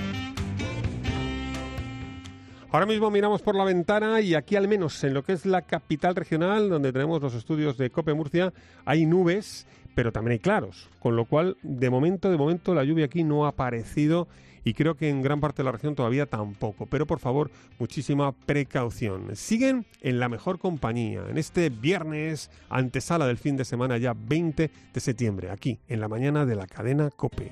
Ahora mismo miramos por la ventana y aquí, al menos en lo que es la capital regional, donde tenemos los estudios de COPE Murcia, hay nubes, pero también hay claros, con lo cual de momento, de momento la lluvia aquí no ha aparecido y creo que en gran parte de la región todavía tampoco, pero por favor, muchísima precaución. Siguen en la mejor compañía, en este viernes, antesala del fin de semana ya veinte de septiembre, aquí en la mañana de la cadena COPE.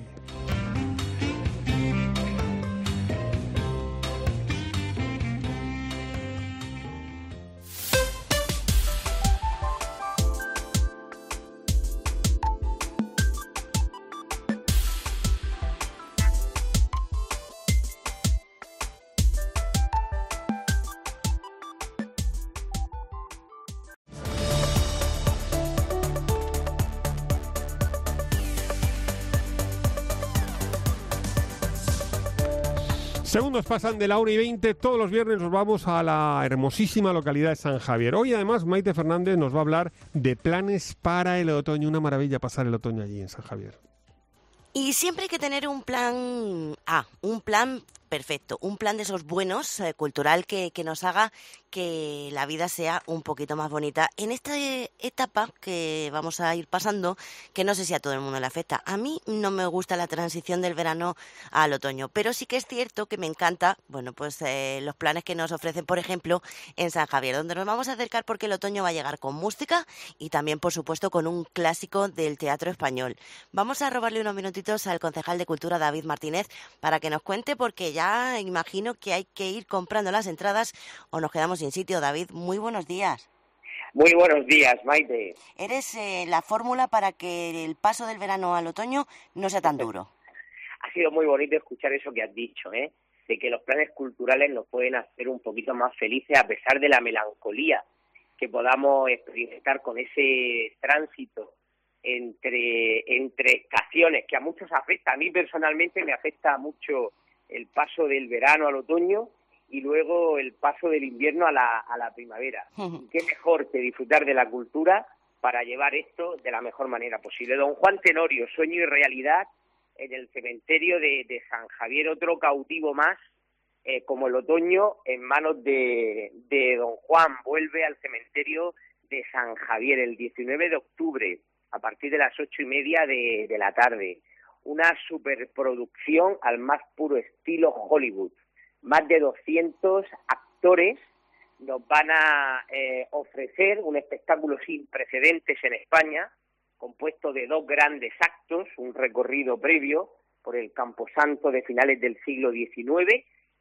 Segundos pasan de la una y veinte, todos los viernes nos vamos a la hermosísima localidad de San Javier. Hoy además Maite Fernández nos va a hablar de planes para el otoño, una maravilla pasar el otoño allí en San Javier. Y siempre hay que tener un plan A, un plan perfecto, un plan de esos buenos, eh, cultural, que, que nos haga que la vida sea un poquito más bonita. En esta etapa que vamos a ir pasando, que no sé si a todo el mundo le afecta, a mí no me gusta la transición del verano al otoño, pero sí que es cierto que me encanta, bueno, pues eh, los planes que nos ofrecen, por ejemplo, en San Javier, donde nos vamos a acercar porque el otoño va a llegar con música y también, por supuesto, con un clásico del teatro español. Vamos a robarle unos minutitos al concejal de Cultura, David Martínez, para que nos cuente, porque ya imagino que hay que ir comprando las entradas o nos quedamos sin sitio. David, muy buenos días. Muy buenos días, Maite. Eres eh, la fórmula para que el paso del verano al otoño no sea tan duro. Ha sido muy bonito escuchar eso que has dicho, ¿eh? De que los planes culturales nos pueden hacer un poquito más felices a pesar de la melancolía que podamos experimentar con ese tránsito entre, entre estaciones, que a muchos afecta. A mí personalmente me afecta mucho el paso del verano al otoño y luego el paso del invierno a la, a la primavera. Uh-huh. Qué mejor que disfrutar de la cultura para llevar esto de la mejor manera posible. Don Juan Tenorio, sueño y realidad en el cementerio de, de San Javier, otro cautivo más, eh, como el otoño, en manos de, de Don Juan. Vuelve al cementerio de San Javier el diecinueve de octubre, a partir de las ocho y media de, de la tarde. Una superproducción al más puro estilo Hollywood. Más de doscientos actores nos van a eh, ofrecer un espectáculo sin precedentes en España, compuesto de dos grandes actos, un recorrido previo por el Camposanto de finales del siglo diecinueve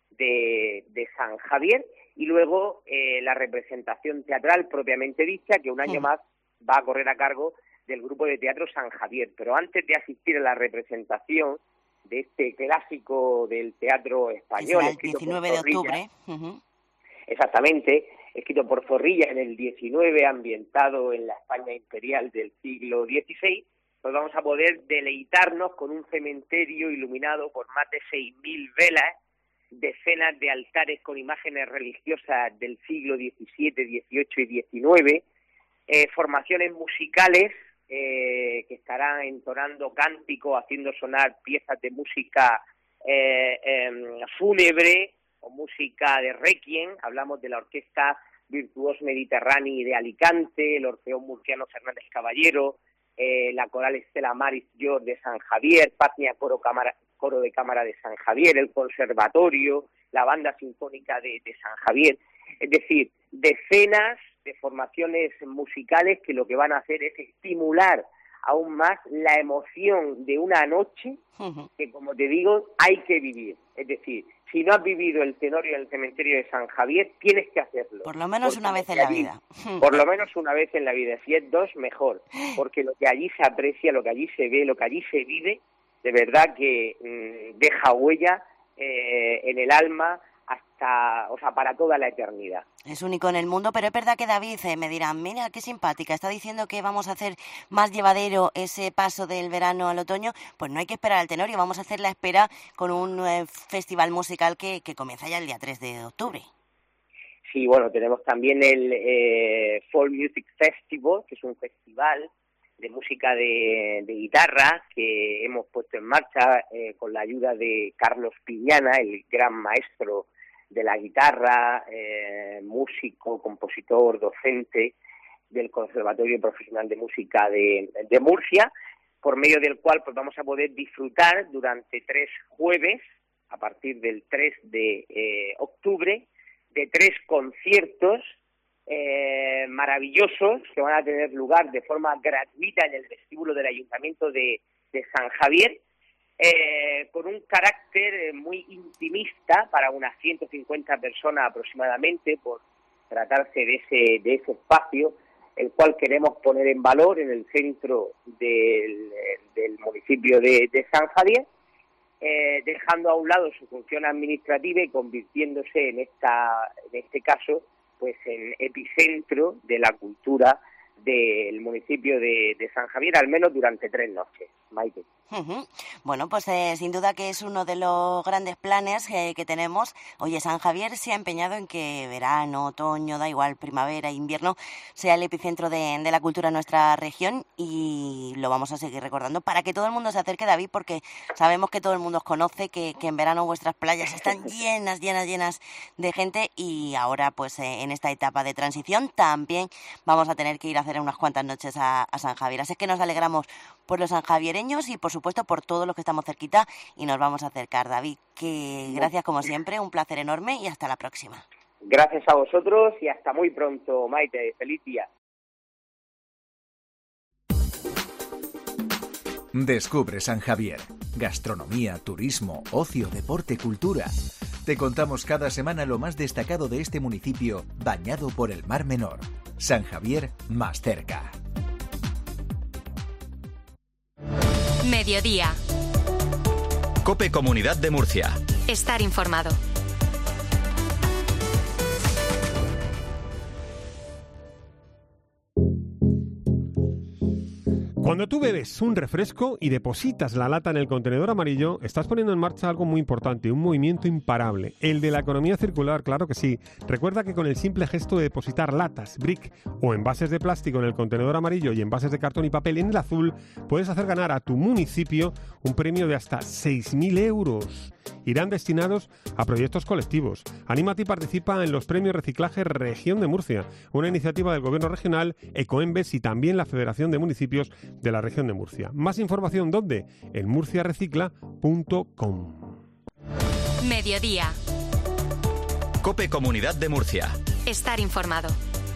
de, de San Javier, y luego eh, la representación teatral propiamente dicha, que un año más va a correr a cargo del grupo de teatro San Javier. Pero antes de asistir a la representación de este clásico del teatro español, el diecinueve de octubre. Uh-huh. Exactamente, escrito por Zorrilla en el diecinueve, ambientado en la España imperial del siglo dieciséis, pues vamos a poder deleitarnos con un cementerio iluminado por más de seis mil velas, decenas de altares con imágenes religiosas del siglo diecisiete, dieciocho y diecinueve, eh, formaciones musicales Eh, que estarán entonando cánticos, haciendo sonar piezas de música eh, eh, fúnebre o música de requiem. Hablamos de la Orquesta Virtuos Mediterránei de Alicante, el Orfeón Murciano Fernández Caballero, eh, la Coral Estela Maris George de San Javier, Patria Coro, Cámara, Coro de Cámara de San Javier, el Conservatorio, la Banda Sinfónica de, de San Javier. Es decir, decenas de formaciones musicales que lo que van a hacer es estimular aún más la emoción de una noche que, como te digo, hay que vivir. Es decir, si no has vivido el Tenorio en el cementerio de San Javier, tienes que hacerlo. Por lo menos una vez en la vida. Por lo menos una vez en la vida. Si es dos, mejor. Porque lo que allí se aprecia, lo que allí se ve, lo que allí se vive, de verdad que mmm, deja huella eh, en el alma hasta, o sea, para toda la eternidad. Es único en el mundo, pero es verdad que David, eh, me dirán, mira, qué simpática, está diciendo que vamos a hacer más llevadero ese paso del verano al otoño. Pues no hay que esperar al Tenorio, vamos a hacer la espera con un eh, festival musical que, que comienza ya el día tres de octubre. Sí, bueno, tenemos también el eh, Folk Music Festival, que es un festival de música de, de guitarra que hemos puesto en marcha eh, con la ayuda de Carlos Piñana, el gran maestro de la guitarra, eh, músico, compositor, docente del Conservatorio Profesional de Música de, de Murcia, por medio del cual pues vamos a poder disfrutar durante tres jueves, a partir del tres de eh, octubre, de tres conciertos eh, maravillosos que van a tener lugar de forma gratuita en el vestíbulo del Ayuntamiento de, de San Javier, eh, con un carácter muy intimista para unas ciento cincuenta personas aproximadamente, por tratarse de ese, de ese espacio, el cual queremos poner en valor en el centro del, del municipio de, de San Javier, eh, dejando a un lado su función administrativa y convirtiéndose en esta, en este caso, pues en epicentro de la cultura del municipio de, de San Javier, al menos durante tres noches. Maite. Uh-huh. Bueno, pues eh, sin duda que es uno de los grandes planes eh, que tenemos. Oye, San Javier se ha empeñado en que verano, otoño, da igual, primavera, invierno, sea el epicentro de, de la cultura en nuestra región, y lo vamos a seguir recordando para que todo el mundo se acerque, David, porque sabemos que todo el mundo os conoce, que, que en verano vuestras playas están llenas, llenas, llenas de gente, y ahora pues eh, en esta etapa de transición también vamos a tener que ir a hacer unas cuantas noches a, a San Javier. Así que nos alegramos por los sanjaviereños y por supuesto por todos los que estamos cerquita y nos vamos a acercar. David, que gracias como siempre, un placer enorme y hasta la próxima. Gracias a vosotros y hasta muy pronto, Maite. Feliz día. Descubre San Javier. Gastronomía, turismo, ocio, deporte, cultura. Te contamos cada semana lo más destacado de este municipio bañado por el Mar Menor. San Javier, más cerca. Mediodía. COPE Comunidad de Murcia. Estar informado. Cuando tú bebes un refresco y depositas la lata en el contenedor amarillo, estás poniendo en marcha algo muy importante, un movimiento imparable, el de la economía circular, claro que sí. Recuerda que con el simple gesto de depositar latas, brick o envases de plástico en el contenedor amarillo y envases de cartón y papel en el azul, puedes hacer ganar a tu municipio un premio de hasta seis mil euros. Irán destinados a proyectos colectivos. Anímate y participa en los premios Reciclaje Región de Murcia, una iniciativa del Gobierno Regional, Ecoembes y también la Federación de Municipios de la Región de Murcia. Más información, ¿dónde? En murcia recicla punto com. Mediodía. COPE Comunidad de Murcia. Estar informado.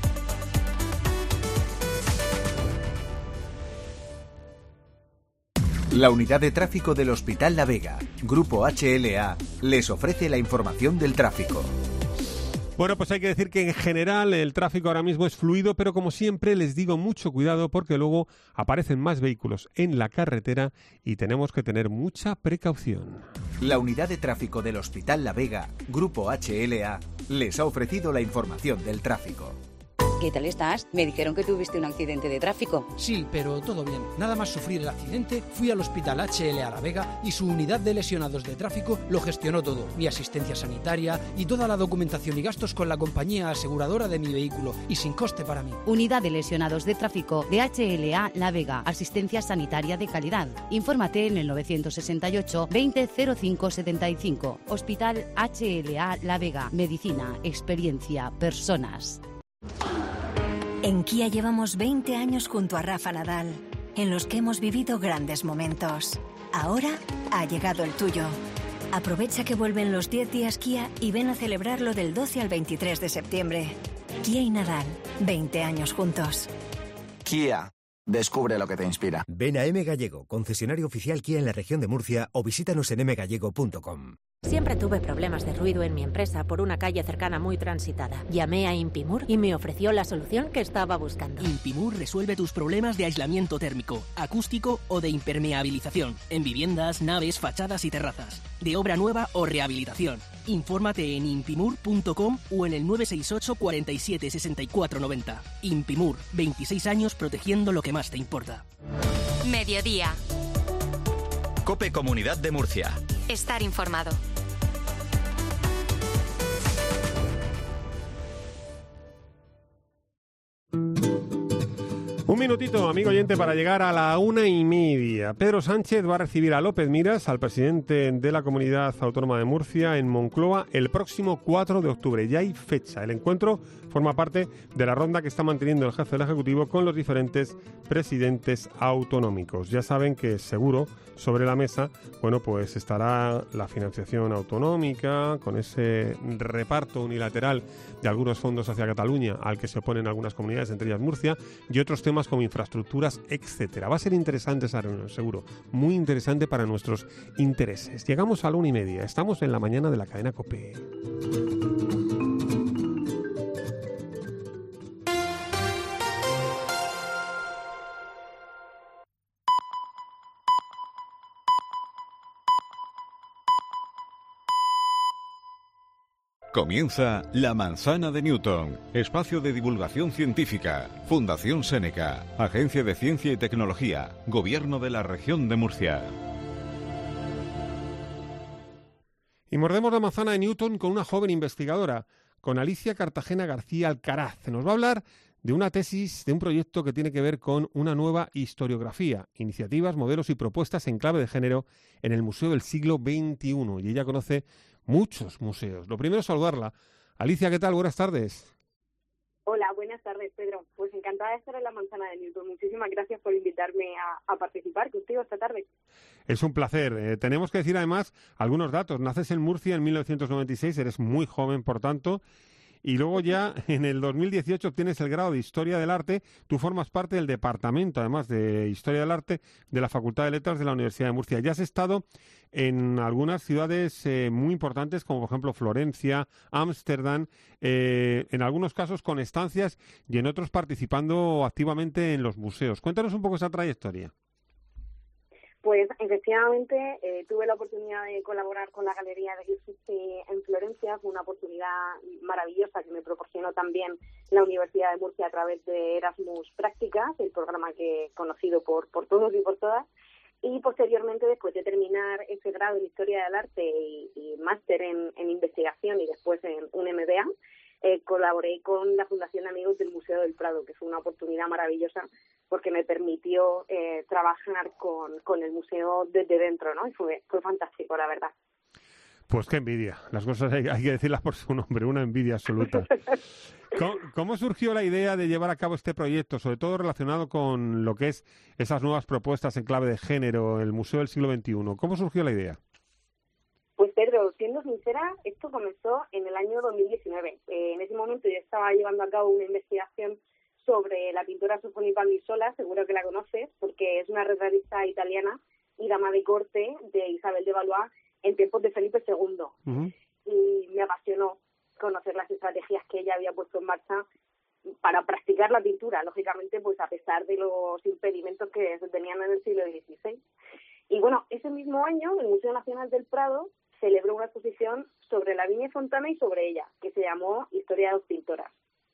La unidad de tráfico del Hospital La Vega, Grupo H L A, les ofrece la información del tráfico. Bueno, pues hay que decir que en general el tráfico ahora mismo es fluido, pero como siempre les digo mucho cuidado porque luego aparecen más vehículos en la carretera y tenemos que tener mucha precaución. La unidad de tráfico del Hospital La Vega, Grupo H L A, les ha ofrecido la información del tráfico. ¿Qué tal estás? Me dijeron que tuviste un accidente de tráfico. Sí, pero todo bien. Nada más sufrir el accidente, fui al Hospital H L A La Vega y su unidad de lesionados de tráfico lo gestionó todo. Mi asistencia sanitaria y toda la documentación y gastos con la compañía aseguradora de mi vehículo y sin coste para mí. Unidad de lesionados de tráfico de H L A La Vega. Asistencia sanitaria de calidad. Infórmate en el novecientos sesenta y ocho veinte cero cinco setenta y cinco. Hospital H L A La Vega. Medicina, experiencia, personas. En Kia llevamos veinte años junto a Rafa Nadal, en los que hemos vivido grandes momentos. Ahora ha llegado el tuyo. Aprovecha que vuelven los diez días Kia y ven a celebrarlo del doce al veintitrés de septiembre. Kia y Nadal, veinte años juntos. Kia. Descubre lo que te inspira. Ven a M Gallego, concesionario oficial Kia en la región de Murcia, o visítanos en m gallego punto com. Siempre tuve problemas de ruido en mi empresa por una calle cercana muy transitada. Llamé a Impimur y me ofreció la solución que estaba buscando. Impimur resuelve tus problemas de aislamiento térmico, acústico o de impermeabilización en viviendas, naves, fachadas y terrazas, de obra nueva o rehabilitación. Infórmate en impimur punto com o en el nueve seis ocho, cuarenta y siete, sesenta y cuatro noventa. Impimur, veintiséis años protegiendo lo que más te importa. Mediodía. COPE Comunidad de Murcia. Estar informado. Un minutito, amigo oyente, para llegar a la una y media. Pedro Sánchez va a recibir a López Miras, al presidente de la Comunidad Autónoma de Murcia, en Moncloa el próximo cuatro de octubre. Ya hay fecha. El encuentro forma parte de la ronda que está manteniendo el jefe del Ejecutivo con los diferentes presidentes autonómicos. Ya saben que seguro sobre la mesa, bueno, pues estará la financiación autonómica con ese reparto unilateral de algunos fondos hacia Cataluña al que se oponen algunas comunidades, entre ellas Murcia, y otros temas como infraestructuras, etcétera. Va a ser interesante esa reunión, seguro, muy interesante para nuestros intereses. Llegamos a la una y media, estamos en la mañana de la cadena COPE. Comienza La Manzana de Newton, espacio de divulgación científica, Fundación Séneca, Agencia de Ciencia y Tecnología, Gobierno de la Región de Murcia. Y mordemos la manzana de Newton con una joven investigadora, con Alicia Cartagena García Alcaraz. Nos va a hablar de una tesis, de un proyecto que tiene que ver con una nueva historiografía, iniciativas, modelos y propuestas en clave de género en el Museo del Siglo veintiuno. Y ella conoce muchos museos. Lo primero es saludarla. Alicia, ¿qué tal? Buenas tardes. Hola, buenas tardes, Pedro. Pues encantada de estar en la Manzana de Newton. Muchísimas gracias por invitarme a, a participar contigo esta tarde. Es un placer. Eh, tenemos que decir además algunos datos. Naces en Murcia en mil novecientos noventa y seis, eres muy joven, por tanto, y luego ya en el dos mil dieciocho obtienes el grado de Historia del Arte. Tú formas parte del departamento, además, de Historia del Arte de la Facultad de Letras de la Universidad de Murcia. Ya has estado en algunas ciudades eh, muy importantes, como por ejemplo Florencia, Ámsterdam, eh, en algunos casos con estancias y en otros participando activamente en los museos. Cuéntanos un poco esa trayectoria. Pues efectivamente eh, tuve la oportunidad de colaborar con la Galería de Uffizi en Florencia. Fue una oportunidad maravillosa que me proporcionó también la Universidad de Murcia a través de Erasmus Prácticas, el programa que he conocido por, por todos y por todas. Y posteriormente, después de terminar ese grado en Historia del Arte y, y máster en, en investigación y después en un M B A, eh, colaboré con la Fundación Amigos del Museo del Prado, que fue una oportunidad maravillosa porque me permitió eh, trabajar con, con el museo desde dentro, ¿no? Y fue, fue fantástico, la verdad. Pues qué envidia. Las cosas hay, hay que decirlas por su nombre, una envidia absoluta. ¿Cómo, ¿Cómo surgió la idea de llevar a cabo este proyecto, sobre todo relacionado con lo que es esas nuevas propuestas en clave de género, el Museo del Siglo veintiuno? ¿Cómo surgió la idea? Pues Pedro, siendo sincera, esto comenzó en el año dos mil diecinueve. Eh, en ese momento yo estaba llevando a cabo una investigación sobre la pintora Sofonia Anguissola, seguro que la conoces, porque es una retratista italiana y dama de corte de Isabel de Valois en tiempos de Felipe segundo. Uh-huh. Y me apasionó conocer las estrategias que ella había puesto en marcha para practicar la pintura, lógicamente, pues a pesar de los impedimentos que se tenían en el siglo dieciséis. Y bueno, ese mismo año el Museo Nacional del Prado celebró una exposición sobre la Viña Fontana y sobre ella, que se llamó Historia de dos pintoras.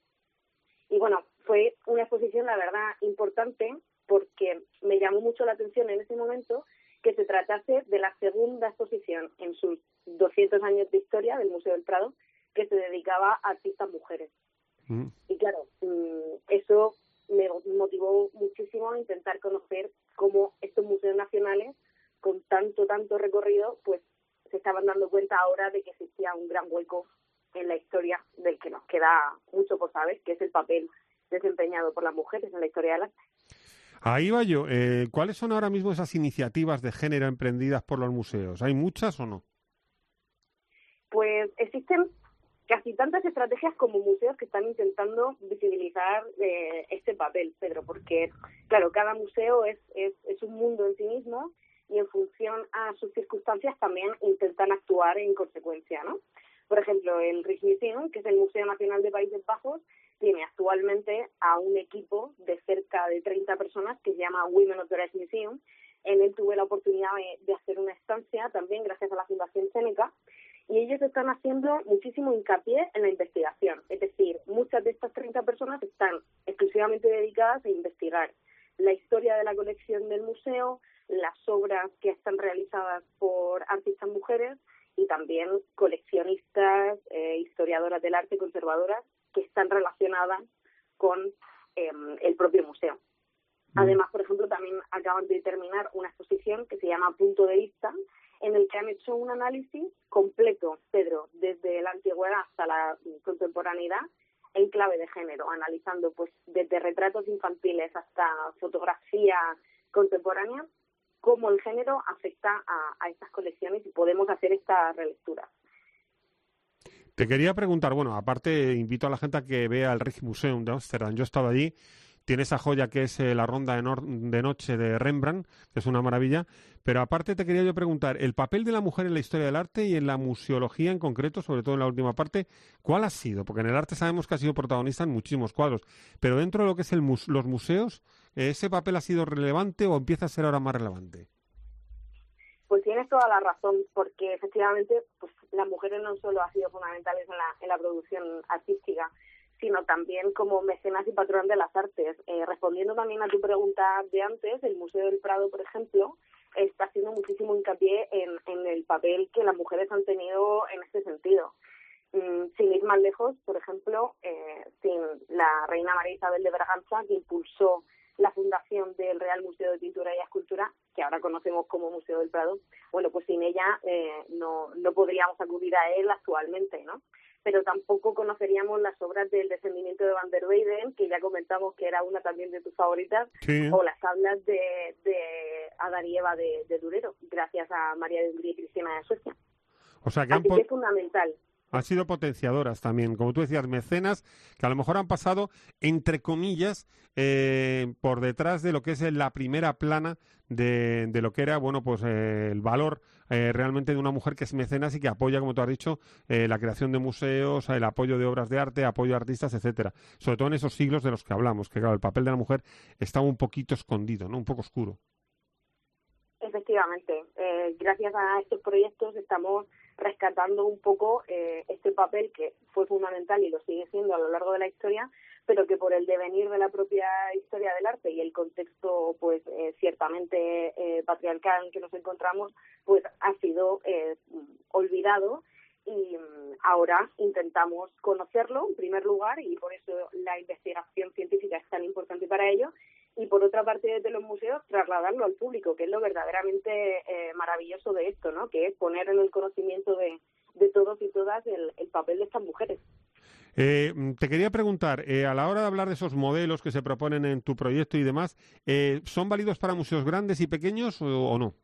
Y bueno, fue una exposición, la verdad, importante, porque me llamó mucho la atención en ese momento que se tratase de la segunda exposición en sus doscientos años de historia del Museo del Prado que se dedicaba a artistas mujeres. Mm. Y claro, eso me motivó muchísimo a intentar conocer cómo estos museos nacionales, con tanto, tanto recorrido, pues se estaban dando cuenta ahora de que existía un gran hueco en la historia del que nos queda mucho por saber, que es el papel desempeñado por las mujeres en la historia del arte. Ahí va yo. Eh, ¿Cuáles son ahora mismo esas iniciativas de género emprendidas por los museos? ¿Hay muchas o no? Pues existen casi tantas estrategias como museos que están intentando visibilizar eh, este papel, Pedro, porque, claro, cada museo es, es, es un mundo en sí mismo y en función a sus circunstancias también intentan actuar en consecuencia, ¿no? Por ejemplo, el Rijksmuseum, que es el Museo Nacional de Países Bajos, tiene actualmente a un equipo de cerca de treinta personas que se llama Women of the Rijksmuseum. En él tuve la oportunidad de, de hacer una estancia también gracias a la Fundación Séneca Y ellos están haciendo muchísimo hincapié en la investigación. Es decir, muchas de estas treinta personas están exclusivamente dedicadas a investigar la historia de la colección del museo, las obras que están realizadas por artistas mujeres y también coleccionistas, eh, historiadoras del arte, conservadoras, que están relacionadas con eh, el propio museo. Además, por ejemplo, también acaban de terminar una exposición que se llama Punto de Vista, en el que han hecho un análisis completo, Pedro, desde la antigüedad hasta la contemporaneidad, en clave de género, analizando pues desde retratos infantiles hasta fotografía contemporánea, cómo el género afecta a, a estas colecciones y podemos hacer esta relectura. Te quería preguntar, bueno, aparte invito a la gente a que vea el Rijksmuseum de Ámsterdam. Yo he estado allí. Tiene esa joya que es eh, la Ronda de, Nor- de Noche de Rembrandt, que es una maravilla. Pero aparte te quería yo preguntar, el papel de la mujer en la historia del arte y en la museología en concreto, sobre todo en la última parte, ¿cuál ha sido? Porque en el arte sabemos que ha sido protagonista en muchísimos cuadros, pero dentro de lo que es el mus- los museos, ¿ese papel ha sido relevante o empieza a ser ahora más relevante? Pues tienes toda la razón, porque efectivamente pues las mujeres no solo han sido fundamentales en la, en la producción artística, sino también como mecenas y patrón de las artes. Eh, respondiendo también a tu pregunta de antes, el Museo del Prado, por ejemplo, está haciendo muchísimo hincapié en, en el papel que las mujeres han tenido en este sentido. Mm, sin ir más lejos, por ejemplo, eh, sin la reina María Isabel de Braganza, que impulsó la fundación del Real Museo de Pintura y Escultura, que ahora conocemos como Museo del Prado, bueno, pues sin ella eh, no, no podríamos acudir a él actualmente, ¿no? Pero tampoco conoceríamos las obras del descendimiento de Van der Weyden, que ya comentamos que era una también de tus favoritas, sí. O las tablas de, de Adán y Eva de, de Durero, gracias a María de Hungría y Cristina de Suecia. O sea que Así han que es fundamental. Han sido potenciadoras también, como tú decías, mecenas que a lo mejor han pasado, entre comillas, eh, por detrás de lo que es la primera plana de, de lo que era, bueno, pues eh, el valor eh, realmente de una mujer que es mecenas y que apoya, como tú has dicho, eh, la creación de museos, el apoyo de obras de arte, apoyo a artistas, etcétera. Sobre todo en esos siglos de los que hablamos, que claro, el papel de la mujer estaba un poquito escondido, ¿no? Un poco oscuro. Efectivamente, eh, gracias a estos proyectos estamos rescatando un poco eh, este papel que fue fundamental y lo sigue siendo a lo largo de la historia, pero que por el devenir de la propia historia del arte y el contexto, pues eh, ciertamente eh, patriarcal en que nos encontramos, pues ha sido eh, olvidado y ahora intentamos conocerlo en primer lugar y por eso la investigación científica es tan importante para ello. Y por otra parte, desde los museos, trasladarlo al público, que es lo verdaderamente eh, maravilloso de esto, ¿no? Que es poner en el conocimiento de, de todos y todas el, el papel de estas mujeres. Eh, te quería preguntar, eh, a la hora de hablar de esos modelos que se proponen en tu proyecto y demás, eh, ¿son válidos para museos grandes y pequeños o, o no?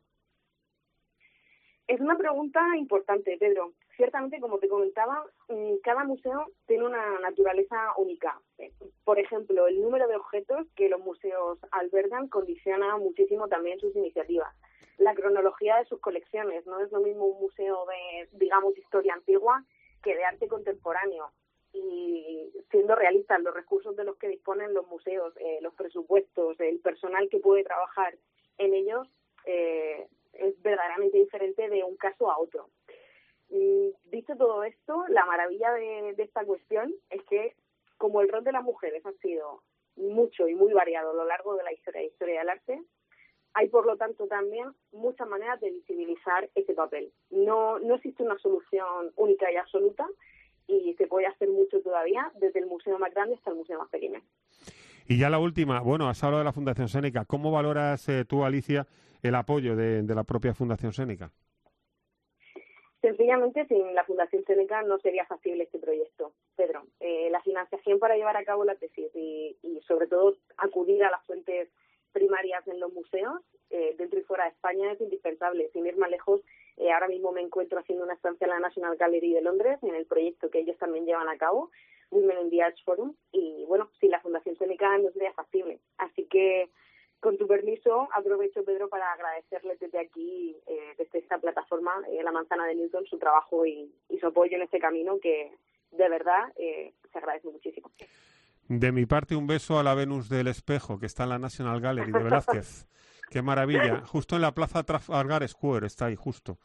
Es una pregunta importante, Pedro. Ciertamente, como te comentaba, cada museo tiene una naturaleza única. Por ejemplo, el número de objetos que los museos albergan condiciona muchísimo también sus iniciativas. La cronología de sus colecciones, no es lo mismo un museo de, digamos, historia antigua que de arte contemporáneo. Y siendo realistas, los recursos de los que disponen los museos, eh, los presupuestos, el personal que puede trabajar en ellos, eh, es verdaderamente diferente de un caso a otro. Dicho todo esto, la maravilla de, de esta cuestión es que, como el rol de las mujeres ha sido mucho y muy variado a lo largo de la historia, historia del arte, hay por lo tanto también muchas maneras de visibilizar ese papel. No, no existe una solución única y absoluta y se puede hacer mucho todavía, desde el museo más grande hasta el museo más pequeño. Y ya la última, bueno, has hablado de la Fundación Séneca. ¿Cómo valoras eh, tú, Alicia, el apoyo de, de la propia Fundación Séneca? Sencillamente, sin la Fundación Séneca no sería factible este proyecto, Pedro. Eh, la financiación para llevar a cabo la tesis y, y, sobre todo, acudir a las fuentes primarias en los museos, eh, dentro y fuera de España, es indispensable. Sin ir más lejos, eh, ahora mismo me encuentro haciendo una estancia en la National Gallery de Londres, en el proyecto que ellos también llevan a cabo, Women in the Arts Forum, y, bueno, sin la Fundación Séneca no sería factible. Así que, con tu permiso, aprovecho, Pedro, para agradecerles desde aquí, eh, desde esta plataforma, eh, La Manzana de Newton, su trabajo y, y su apoyo en este camino que, de verdad, eh, se agradece muchísimo. De mi parte, un beso a la Venus del Espejo, que está en la National Gallery de Velázquez. ¡Qué maravilla! Justo en la Plaza Trafalgar Square, está ahí, justo.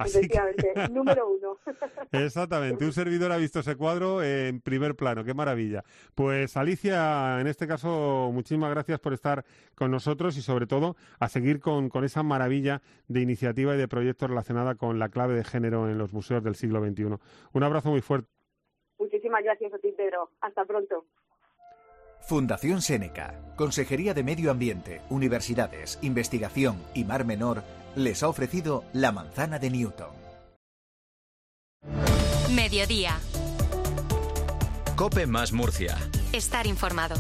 Así efectivamente, que... número uno. Exactamente, un servidor ha visto ese cuadro en primer plano, qué maravilla. Pues Alicia, en este caso, muchísimas gracias por estar con nosotros y sobre todo a seguir con, con esa maravilla de iniciativa y de proyectos relacionada con la clave de género en los museos del siglo veintiuno. Un abrazo muy fuerte. Muchísimas gracias a ti, Pedro. Hasta pronto. Fundación Séneca, Consejería de Medio Ambiente, Universidades, Investigación y Mar Menor les ha ofrecido la manzana de Newton. Mediodía. COPE más Murcia. Estar informado.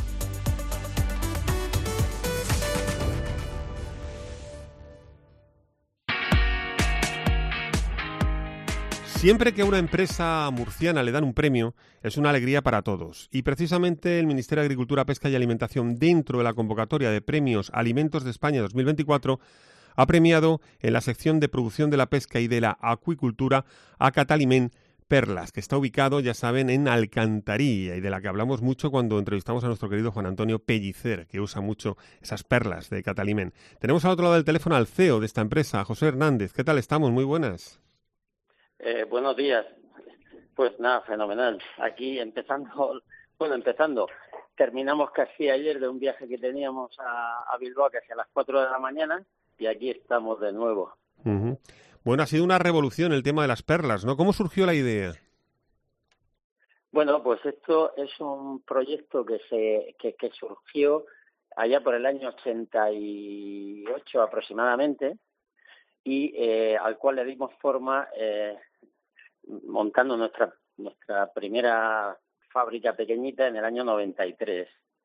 Siempre que a una empresa murciana le dan un premio, es una alegría para todos. Y precisamente el Ministerio de Agricultura, Pesca y Alimentación, dentro de la convocatoria de Premios Alimentos de España dos mil veinticuatro, ha premiado en la sección de producción de la pesca y de la acuicultura a Catalimén Perlas, que está ubicado, ya saben, en Alcantarilla y de la que hablamos mucho cuando entrevistamos a nuestro querido Juan Antonio Pellicer, que usa mucho esas perlas de Catalimén. Tenemos al otro lado del teléfono al C E O de esta empresa, José Hernández. ¿Qué tal estamos? Muy buenas. Eh, buenos días. Pues nada, fenomenal. Aquí empezando, bueno, empezando. Terminamos casi ayer de un viaje que teníamos a, a Bilbao, casi a las cuatro de la mañana, y aquí estamos de nuevo. Uh-huh. Bueno, ha sido una revolución el tema de las perlas, ¿no? ¿Cómo surgió la idea? Bueno, pues esto es un proyecto que se que, que surgió allá por el año ochenta y ocho aproximadamente, y eh, al cual le dimos forma eh, montando nuestra nuestra primera fábrica pequeñita en el año noventa y tres.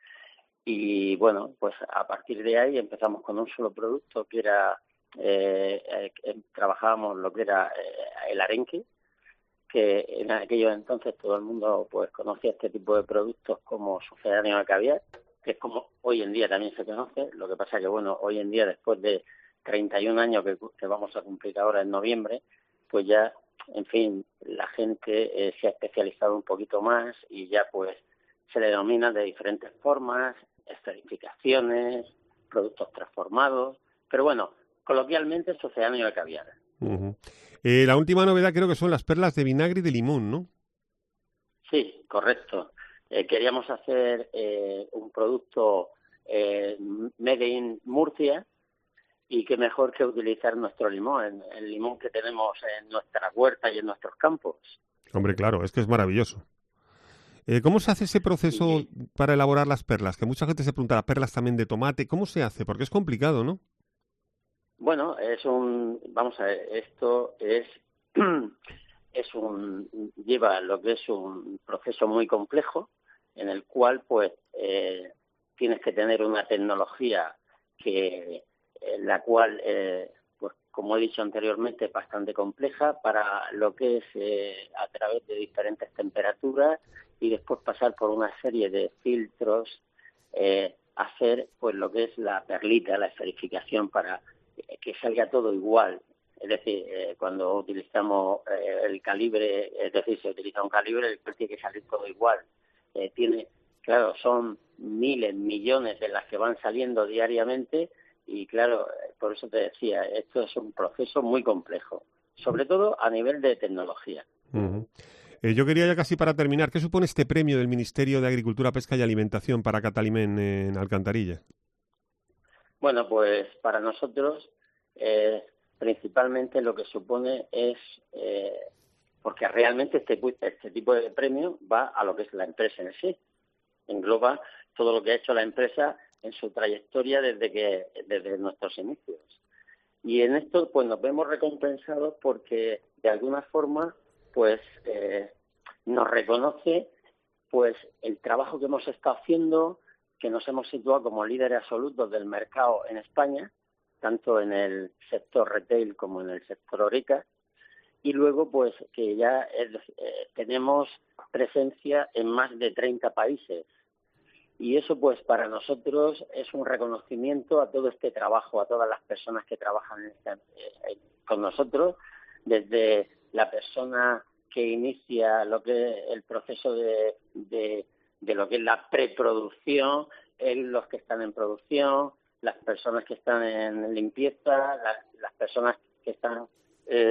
Y bueno, pues a partir de ahí empezamos con un solo producto que era, eh, eh, trabajábamos lo que era eh, el arenque, que en aquellos entonces todo el mundo pues conocía este tipo de productos como sucedáneo de caviar, que es como hoy en día también se conoce. Lo que pasa que bueno, hoy en día, después de treinta y un años que, que vamos a cumplir ahora en noviembre, pues ya, en fin, la gente eh, se ha especializado un poquito más y ya pues se le denomina de diferentes formas, esferificaciones, productos transformados, pero bueno, coloquialmente es sucedáneo de caviar. Uh-huh. Eh, la última novedad creo que son las perlas de vinagre y de limón, ¿no? Sí, correcto. Eh, queríamos hacer eh, un producto eh, made in Murcia, y qué mejor que utilizar nuestro limón, el limón que tenemos en nuestras huertas y en nuestros campos. Hombre, claro, es que es maravilloso. Eh, ¿Cómo se hace ese proceso sí. para elaborar las perlas? Que mucha gente se pregunta, ¿las perlas también de tomate? ¿Cómo se hace? Porque es complicado, ¿no? Bueno, es un... Vamos a ver, esto es... es un... lleva lo que es un proceso muy complejo, en el cual, pues, eh, tienes que tener una tecnología que... la cual, eh, pues como he dicho anteriormente, es bastante compleja para lo que es eh, a través de diferentes temperaturas y después pasar por una serie de filtros, eh, hacer pues lo que es la perlita, la esferificación para eh, que salga todo igual. Es decir, eh, cuando utilizamos eh, el calibre, es decir, se utiliza un calibre, el cual tiene que salir todo igual. Eh, tiene, claro, son miles, millones de las que van saliendo diariamente. Y claro, por eso te decía, esto es un proceso muy complejo, sobre todo a nivel de tecnología. Uh-huh. Eh, yo quería ya casi para terminar, ¿qué supone este premio del Ministerio de Agricultura, Pesca y Alimentación para Catalimén en Alcantarilla? Bueno, pues para nosotros eh, principalmente lo que supone es, eh, porque realmente este, este tipo de premio va a lo que es la empresa en sí, engloba todo lo que ha hecho la empresa en su trayectoria desde que desde nuestros inicios. Y en esto pues nos vemos recompensados porque de alguna forma pues eh, nos reconoce pues el trabajo que hemos estado haciendo, que nos hemos situado como líderes absolutos del mercado en España, tanto en el sector retail como en el sector Horeca, y luego pues que ya es, eh, tenemos presencia en más de treinta países. Y eso, pues, para nosotros es un reconocimiento a todo este trabajo, a todas las personas que trabajan en este, eh, con nosotros, desde la persona que inicia lo que el proceso de, de, de lo que es la preproducción, en los que están en producción, las personas que están en limpieza, la, las personas que están en,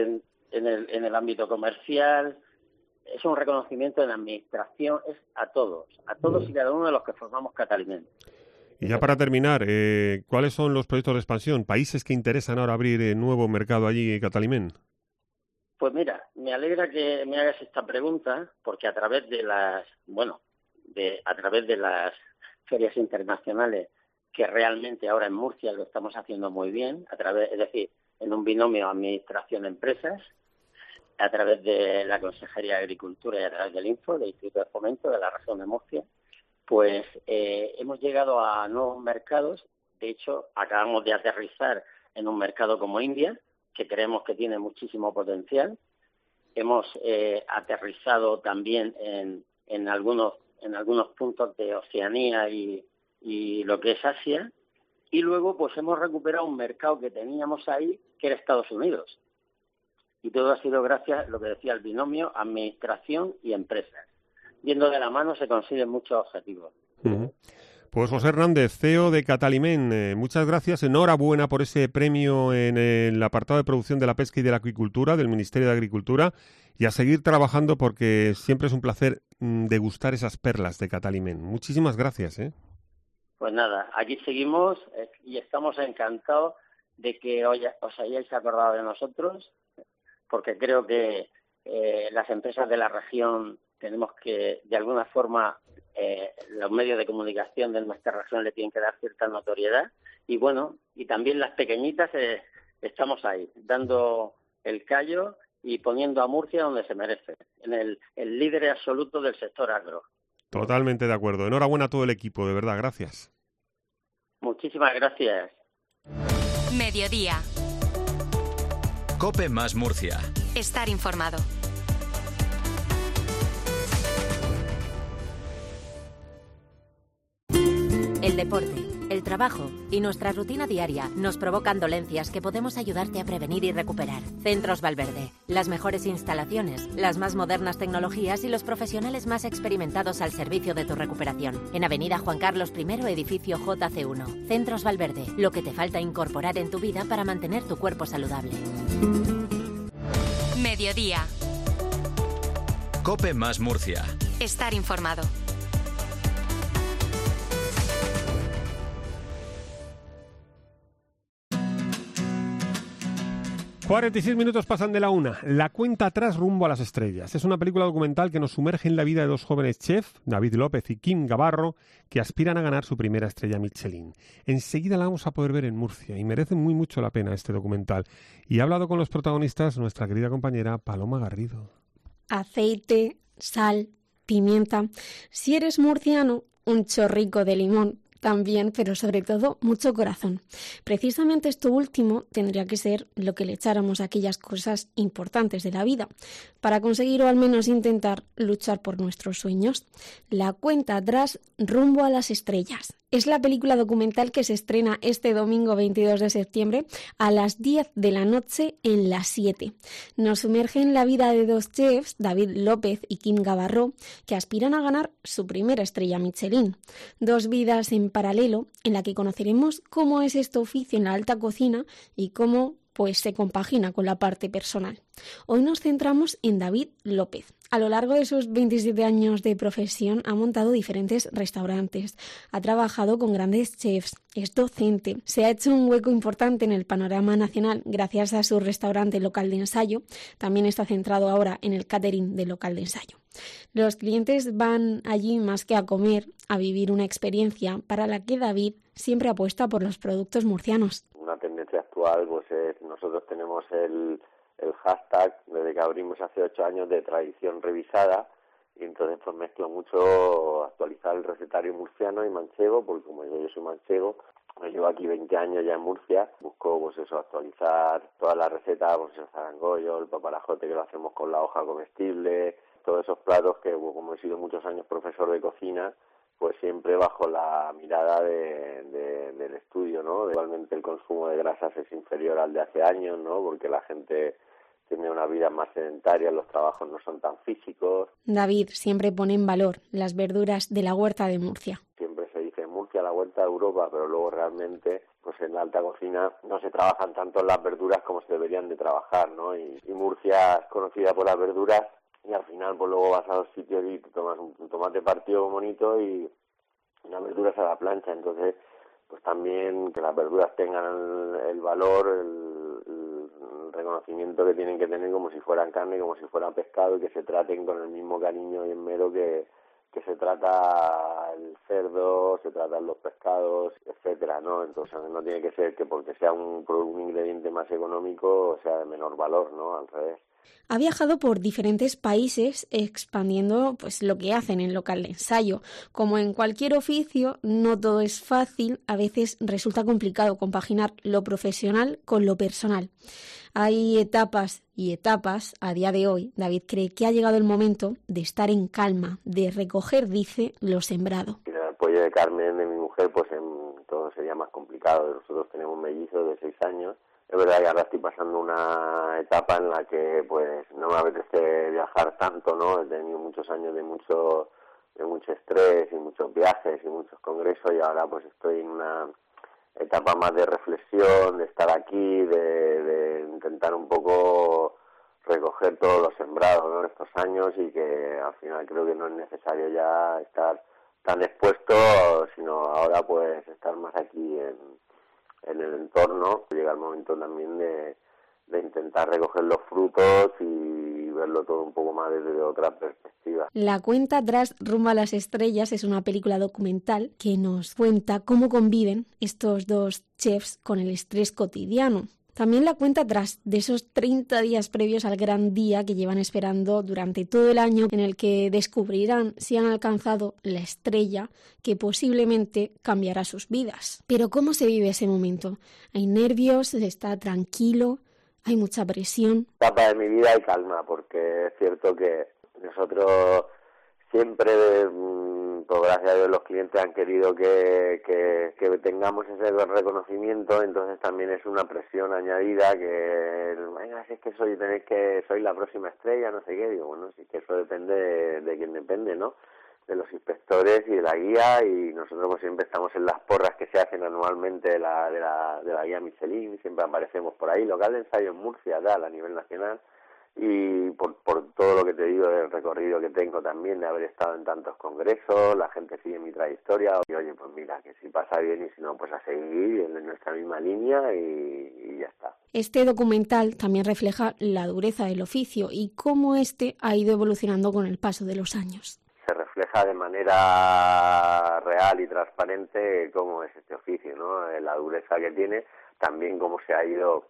en el, en el ámbito comercial. Es un reconocimiento en la administración, es a todos, a todos y cada uno de los que formamos Cataliment. Y ya para terminar, eh, ¿cuáles son los proyectos de expansión? ¿Países que interesan ahora abrir eh, nuevo mercado allí, Cataliment? Pues mira, me alegra que me hagas esta pregunta, porque a través de las, bueno, de a través de las ferias internacionales, que realmente ahora en Murcia lo estamos haciendo muy bien, a través, es decir, en un binomio administración-empresas, a través de la Consejería de Agricultura y a través del Info, del Instituto de Fomento de la región de Murcia, pues eh, hemos llegado a nuevos mercados. De hecho, acabamos de aterrizar en un mercado como India, que creemos que tiene muchísimo potencial. Hemos eh, aterrizado también en, en algunos en algunos puntos de Oceanía y, y lo que es Asia. Y luego pues hemos recuperado un mercado que teníamos ahí, que era Estados Unidos. Y todo ha sido gracias a lo que decía el binomio, administración y empresas. Yendo de la mano se consiguen muchos objetivos. Uh-huh. Pues José Hernández, C E O de Cataliment, eh, muchas gracias. Enhorabuena por ese premio en el apartado de producción de la pesca y de la acuicultura del Ministerio de Agricultura, y a seguir trabajando, porque siempre es un placer mm, degustar esas perlas de Cataliment. Muchísimas gracias. ¿eh? Pues nada, aquí seguimos eh, y estamos encantados de que hoy os hayáis acordado de nosotros, porque creo que eh, las empresas de la región tenemos que, de alguna forma, eh, los medios de comunicación de nuestra región le tienen que dar cierta notoriedad. Y bueno, y también las pequeñitas eh, estamos ahí, dando el callo y poniendo a Murcia donde se merece, en el, el líder absoluto del sector agro. Totalmente de acuerdo. Enhorabuena a todo el equipo, de verdad, gracias. Muchísimas gracias. Mediodía. COPE más Murcia. Estar informado. El deporte, el trabajo y nuestra rutina diaria nos provocan dolencias que podemos ayudarte a prevenir y recuperar. Centros Valverde, las mejores instalaciones, las más modernas tecnologías y los profesionales más experimentados al servicio de tu recuperación. En Avenida Juan Carlos primero, edificio J C uno. Centros Valverde, lo que te falta incorporar en tu vida para mantener tu cuerpo saludable. Mediodía. COPE más Murcia. Estar informado. cuarenta y seis minutos pasan de la una. La cuenta atrás rumbo a las estrellas. Es una película documental que nos sumerge en la vida de dos jóvenes chefs, David López y Kim Gavarro, que aspiran a ganar su primera estrella Michelin. Enseguida la vamos a poder ver en Murcia y merece muy mucho la pena este documental. Y ha hablado con los protagonistas nuestra querida compañera Paloma Garrido. Aceite, sal, pimienta. Si eres murciano, un chorrico de limón también, pero sobre todo mucho corazón. Precisamente esto último tendría que ser lo que le echáramos a aquellas cosas importantes de la vida, para conseguir o al menos intentar luchar por nuestros sueños. La cuenta atrás rumbo a las estrellas. Es la película documental que se estrena este domingo veintidós de septiembre a las diez de la noche en las siete. Nos sumerge en la vida de dos chefs, David López y Kim Gavarro, que aspiran a ganar su primera estrella Michelin. Dos vidas en paralelo en la que conoceremos cómo es este oficio en la alta cocina y cómo pues se compagina con la parte personal. Hoy nos centramos en David López. A lo largo de sus veintisiete años de profesión ha montado diferentes restaurantes, ha trabajado con grandes chefs, es docente, se ha hecho un hueco importante en el panorama nacional gracias a su restaurante local de ensayo. También está centrado ahora en el catering del local de ensayo. Los clientes van allí más que a comer, a vivir una experiencia para la que David siempre apuesta por los productos murcianos. Una tendencia actual pues es, nosotros tenemos el, el hashtag desde que abrimos hace ocho años de tradición revisada, y entonces pues mezclo mucho actualizar el recetario murciano y manchego, porque como digo, yo soy manchego, me llevo aquí veinte años ya en Murcia, busco pues eso, actualizar todas las recetas, pues el zarangollo, el paparajote que lo hacemos con la hoja comestible, todos esos platos que como he sido muchos años profesor de cocina, pues siempre bajo la mirada de, de, del estudio, ¿no? Igualmente el consumo de grasas es inferior al de hace años, ¿no? Porque la gente tiene una vida más sedentaria, los trabajos no son tan físicos. David siempre pone en valor las verduras de la huerta de Murcia. Siempre se dice Murcia, la huerta de Europa, pero luego realmente pues digamos, en la alta cocina no se trabajan tanto las verduras como se deberían de trabajar, ¿no? Y, y Murcia es conocida por las verduras y al final pues luego vas a los sitios y te tomas un, un tomate partido bonito y unas verduras a la plancha. Entonces, pues también que las verduras tengan el, el valor, el, el reconocimiento que tienen que tener como si fueran carne, como si fueran pescado, y que se traten con el mismo cariño y esmero que que se trata el cerdo, se tratan los pescados, etcétera, ¿no? Entonces no tiene que ser que porque sea un, un ingrediente más económico sea de menor valor, ¿no? Al revés. Ha viajado por diferentes países expandiendo pues lo que hacen en local de ensayo. Como en cualquier oficio, no todo es fácil, a veces resulta complicado compaginar lo profesional con lo personal. Hay etapas y etapas. A día de hoy, David cree que ha llegado el momento de estar en calma, de recoger, dice, lo sembrado. Sin el apoyo de Carmen, de mi mujer, pues en, todo sería más complicado. Nosotros tenemos mellizos de seis años. Es verdad que ahora estoy pasando una etapa en la que pues no me apetece viajar tanto, ¿no? He tenido muchos años de mucho de mucho estrés y muchos viajes y muchos congresos y ahora pues estoy en una etapa más de reflexión, de estar aquí, de, de intentar un poco recoger todo lo sembrado, ¿no? Estos años y que al final creo que no es necesario ya estar tan expuesto, sino ahora pues estar más aquí en en el entorno. Llega el momento también de, de intentar recoger los frutos y verlo todo un poco más desde otra perspectiva. La cuenta atrás rumbo a las estrellas es una película documental que nos cuenta cómo conviven estos dos chefs con el estrés cotidiano. También la cuenta atrás de esos treinta días previos al gran día que llevan esperando durante todo el año, en el que descubrirán si han alcanzado la estrella que posiblemente cambiará sus vidas. Pero ¿cómo se vive ese momento? ¿Hay nervios? ¿Se está tranquilo? ¿Hay mucha presión? Etapa de mi vida hay calma, porque es cierto que nosotros siempre, por gracias a Dios, los clientes han querido que, que, que tengamos ese reconocimiento, entonces también es una presión añadida que, venga, si es que soy, tenéis que, soy la próxima estrella, no sé qué, digo, bueno, sí que eso depende de, de quien depende, ¿no? De los inspectores y de la guía, y nosotros pues siempre estamos en las porras que se hacen anualmente de la, de la, de la guía Michelin, siempre aparecemos por ahí, local de ensayo en Murcia, tal, a nivel nacional. Y por, por todo lo que te digo del recorrido que tengo también, de haber estado en tantos congresos, la gente sigue mi trayectoria, y oye, pues mira, que si pasa bien y si no, pues a seguir en nuestra misma línea y, y ya está. Este documental también refleja la dureza del oficio y cómo este ha ido evolucionando con el paso de los años. Se refleja de manera real y transparente cómo es este oficio, ¿no? La dureza que tiene, también cómo se ha ido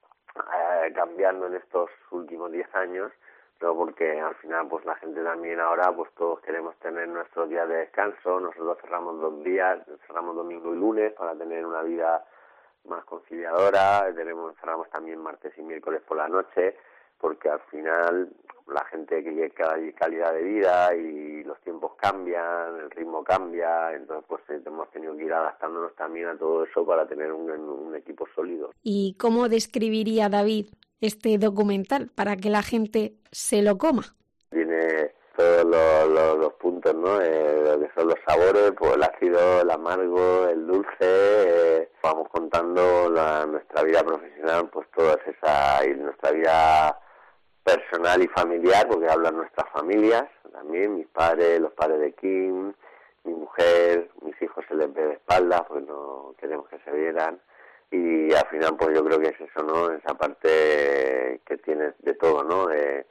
Eh, cambiando en estos últimos diez años, pero porque al final pues la gente también ahora pues todos queremos tener nuestros días de descanso. Nosotros cerramos dos días, cerramos domingo y lunes para tener una vida más conciliadora, tenemos, cerramos también martes y miércoles por la noche, porque al final la gente quiere calidad de vida y los tiempos cambian, el ritmo cambia, entonces pues hemos tenido que ir adaptándonos también a todo eso para tener un, un equipo sólido. ¿Y cómo describiría David este documental para que la gente se lo coma? Tiene todos los, los, los puntos, ¿no? Eh, lo que son los sabores, pues el ácido, el amargo, el dulce. Eh, vamos contando la, nuestra vida profesional, pues todas esas, y nuestra vida personal y familiar, porque hablan nuestras familias también, mis padres, los padres de Kim, mi mujer, mis hijos se les ve de espaldas, pues no queremos que se vieran, y al final pues yo creo que es eso, ¿no? Esa parte que tiene de todo, ¿no? De,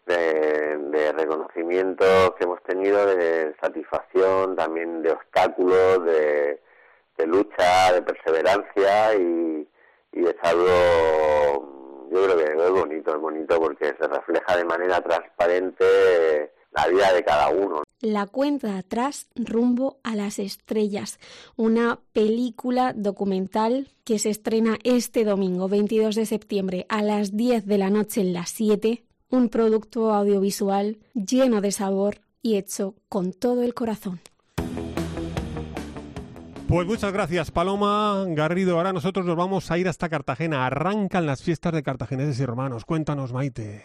de, de reconocimiento que hemos tenido, de satisfacción, también de obstáculos, de, de lucha, de perseverancia, y, y es algo, yo creo que es bonito, es bonito porque se refleja de manera transparente la vida de cada uno. La cuenta atrás rumbo a las estrellas, una película documental que se estrena este domingo veintidós de septiembre a las diez de la noche en las siete, un producto audiovisual lleno de sabor y hecho con todo el corazón. Pues muchas gracias, Paloma Garrido. Ahora nosotros nos vamos a ir hasta Cartagena. Arrancan las fiestas de cartagineses y romanos. Cuéntanos, Maite.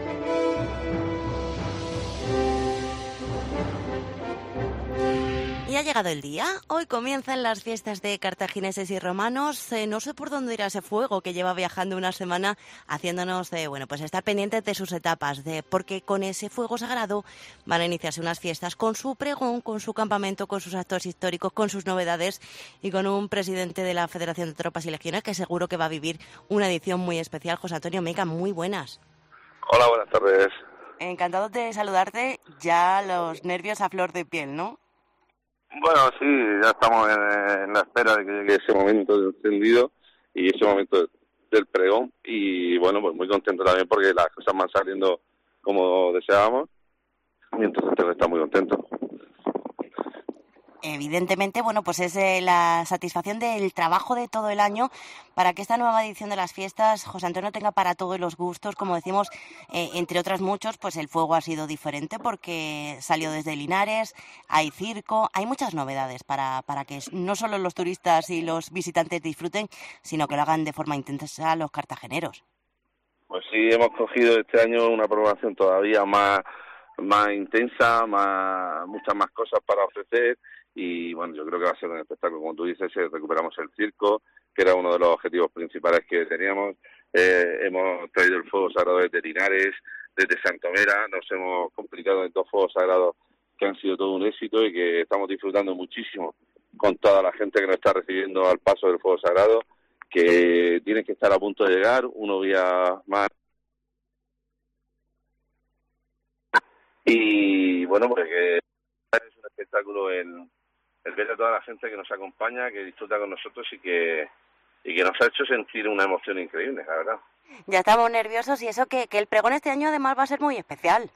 Y ya ha llegado el día. Hoy comienzan las fiestas de cartagineses y romanos. Eh, no sé por dónde irá ese fuego que lleva viajando una semana, haciéndonos de, bueno, pues estar pendientes de sus etapas, de porque con ese fuego sagrado van a iniciarse unas fiestas con su pregón, con su campamento, con sus actos históricos, con sus novedades y con un presidente de la Federación de Tropas y Legiones que seguro que va a vivir una edición muy especial. José Antonio Meiga, muy buenas. Hola, buenas tardes. Encantado de saludarte, ya los nervios a flor de piel, ¿no? Bueno, sí, ya estamos en, en la espera de que llegue ese momento del encendido y ese momento del pregón y bueno, pues muy contento también porque las cosas van saliendo como deseábamos y entonces tengo que estar muy contento. Evidentemente, bueno, pues es eh, la satisfacción del trabajo de todo el año para que esta nueva edición de las fiestas, José Antonio, tenga para todos los gustos. Como decimos, eh, entre otras muchos, pues el fuego ha sido diferente porque salió desde Linares, hay circo, hay muchas novedades para, para que no solo los turistas y los visitantes disfruten, sino que lo hagan de forma intensa los cartageneros. Pues sí, hemos cogido este año una programación todavía más, más intensa, más muchas más cosas para ofrecer. Y bueno, yo creo que va a ser un espectáculo, como tú dices, eh, recuperamos el circo, que era uno de los objetivos principales que teníamos, eh, hemos traído el fuego sagrado desde Linares, desde Santomera, nos hemos complicado en dos fuegos sagrados que han sido todo un éxito y que estamos disfrutando muchísimo con toda la gente que nos está recibiendo al paso del fuego sagrado, que tienen que estar a punto de llegar, uno día más. Y bueno, pues que es un espectáculo en el ver a toda la gente que nos acompaña, que disfruta con nosotros y que y que nos ha hecho sentir una emoción increíble, la verdad. Ya estamos nerviosos y eso que, que el pregón este año además va a ser muy especial.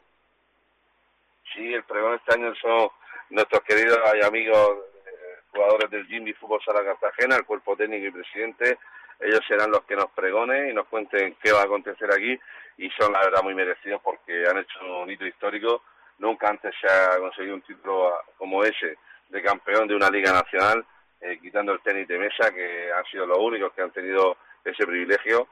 Sí, el pregón este año son nuestros queridos y amigos eh, jugadores del Jimmy Fútbol Sala Cartagena, el cuerpo técnico y presidente. Ellos serán los que nos pregonen y nos cuenten qué va a acontecer aquí y son la verdad muy merecidos porque han hecho un hito histórico. Nunca antes se ha conseguido un título como ese de campeón de una liga nacional, eh, quitando el tenis de mesa, que han sido los únicos que han tenido ese privilegio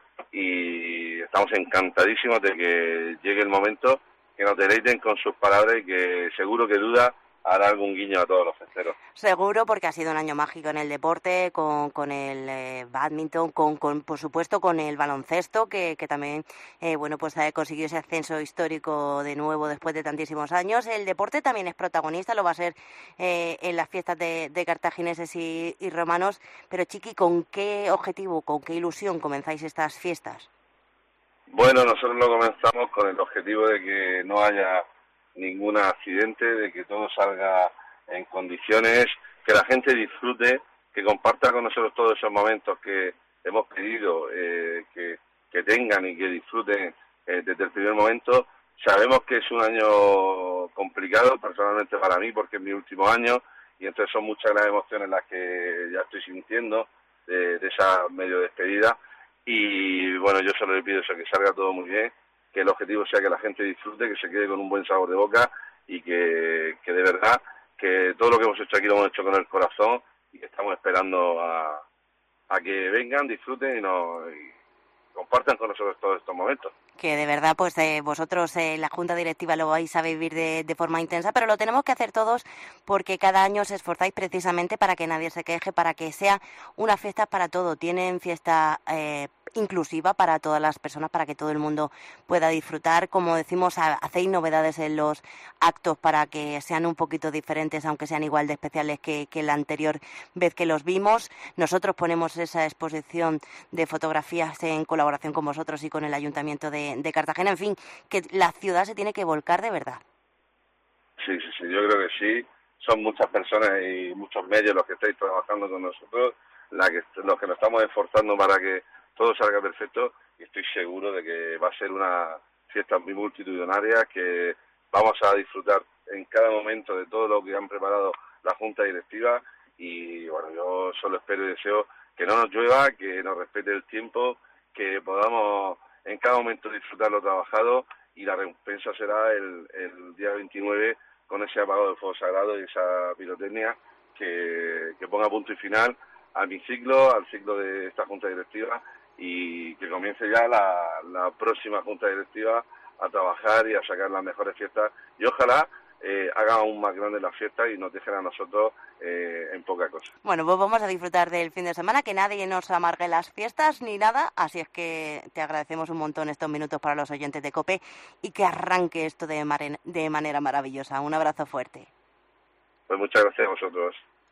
y estamos encantadísimos de que llegue el momento, que nos deleiten con sus palabras y que seguro que duda hará algún guiño a todos los festeros. Seguro, porque ha sido un año mágico en el deporte, con, con el eh, bádminton, con, con por supuesto con el baloncesto, que, que también eh, bueno pues ha conseguido ese ascenso histórico de nuevo después de tantísimos años. El deporte también es protagonista, lo va a ser eh, en las fiestas de, de cartagineses y, y romanos. Pero Chiqui, ¿con qué objetivo, con qué ilusión comenzáis estas fiestas? Bueno, nosotros lo comenzamos con el objetivo de que no haya ningún accidente, de que todo salga en condiciones, que la gente disfrute, que comparta con nosotros todos esos momentos que hemos pedido eh, que, que tengan y que disfruten eh, desde el primer momento. Sabemos que es un año complicado, personalmente para mí, porque es mi último año, y entonces son muchas las emociones las que ya estoy sintiendo de, de esa medio despedida, y bueno, yo solo le pido eso, que salga todo muy bien, que el objetivo sea que la gente disfrute, que se quede con un buen sabor de boca y que, que de verdad que todo lo que hemos hecho aquí lo hemos hecho con el corazón y que estamos esperando a, a que vengan, disfruten y, nos, y compartan con nosotros todos estos momentos. Que de verdad, pues eh, vosotros, eh, la Junta Directiva, lo vais a vivir de, de forma intensa, pero lo tenemos que hacer todos porque cada año os esforzáis precisamente para que nadie se queje, para que sea una fiesta para todo. Tienen fiesta eh, inclusiva para todas las personas, para que todo el mundo pueda disfrutar. Como decimos, hacéis novedades en los actos para que sean un poquito diferentes, aunque sean igual de especiales que, que la anterior vez que los vimos. Nosotros ponemos esa exposición de fotografías en colaboración con vosotros y con el Ayuntamiento de de Cartagena, en fin, que la ciudad se tiene que volcar de verdad. Sí, sí, sí, yo creo que sí. Son muchas personas y muchos medios los que estáis trabajando con nosotros, la que, los que nos estamos esforzando para que todo salga perfecto, y estoy seguro de que va a ser una fiesta muy multitudinaria, que vamos a disfrutar en cada momento de todo lo que han preparado la Junta Directiva, y bueno, yo solo espero y deseo que no nos llueva, que nos respete el tiempo, que podamos en cada momento disfrutar lo trabajado, y la recompensa será el, el día veintinueve con ese apagado de fuego sagrado y esa pirotecnia que, que ponga punto y final a mi ciclo, al ciclo de esta Junta Directiva, y que comience ya la, la próxima Junta Directiva a trabajar y a sacar las mejores fiestas, y ojalá eh, hagan aún más grande la fiesta y nos dejen a nosotros eh, en poca cosa. Bueno, pues vamos a disfrutar del fin de semana, que nadie nos amargue las fiestas ni nada, así es que te agradecemos un montón estos minutos para los oyentes de COPE y que arranque esto de, mar- de manera maravillosa. Un abrazo fuerte. Pues muchas gracias a vosotros.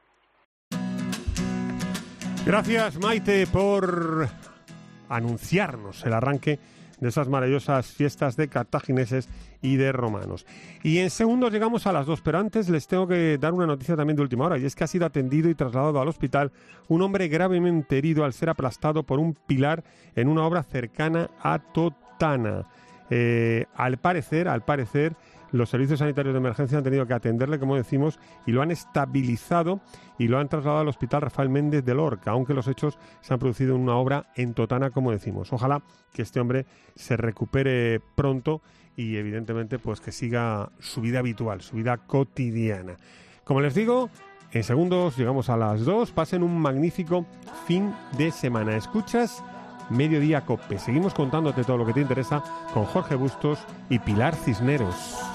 Gracias, Maite, por anunciarnos el arranque de esas maravillosas fiestas de cartagineses y de romanos. Y en segundos llegamos a las dos, pero antes les tengo que dar una noticia también de última hora, y es que ha sido atendido y trasladado al hospital un hombre gravemente herido al ser aplastado por un pilar en una obra cercana a Totana. Eh, al parecer, al parecer, los servicios sanitarios de emergencia han tenido que atenderle, como decimos, y lo han estabilizado y lo han trasladado al Hospital Rafael Méndez de Lorca, aunque los hechos se han producido en una obra en Totana, como decimos. Ojalá que este hombre se recupere pronto y, evidentemente, pues que siga su vida habitual, su vida cotidiana. Como les digo, en segundos llegamos a las dos. Pasen un magnífico fin de semana. Escuchas Mediodía COPE. Seguimos contándote todo lo que te interesa con Jorge Bustos y Pilar Cisneros.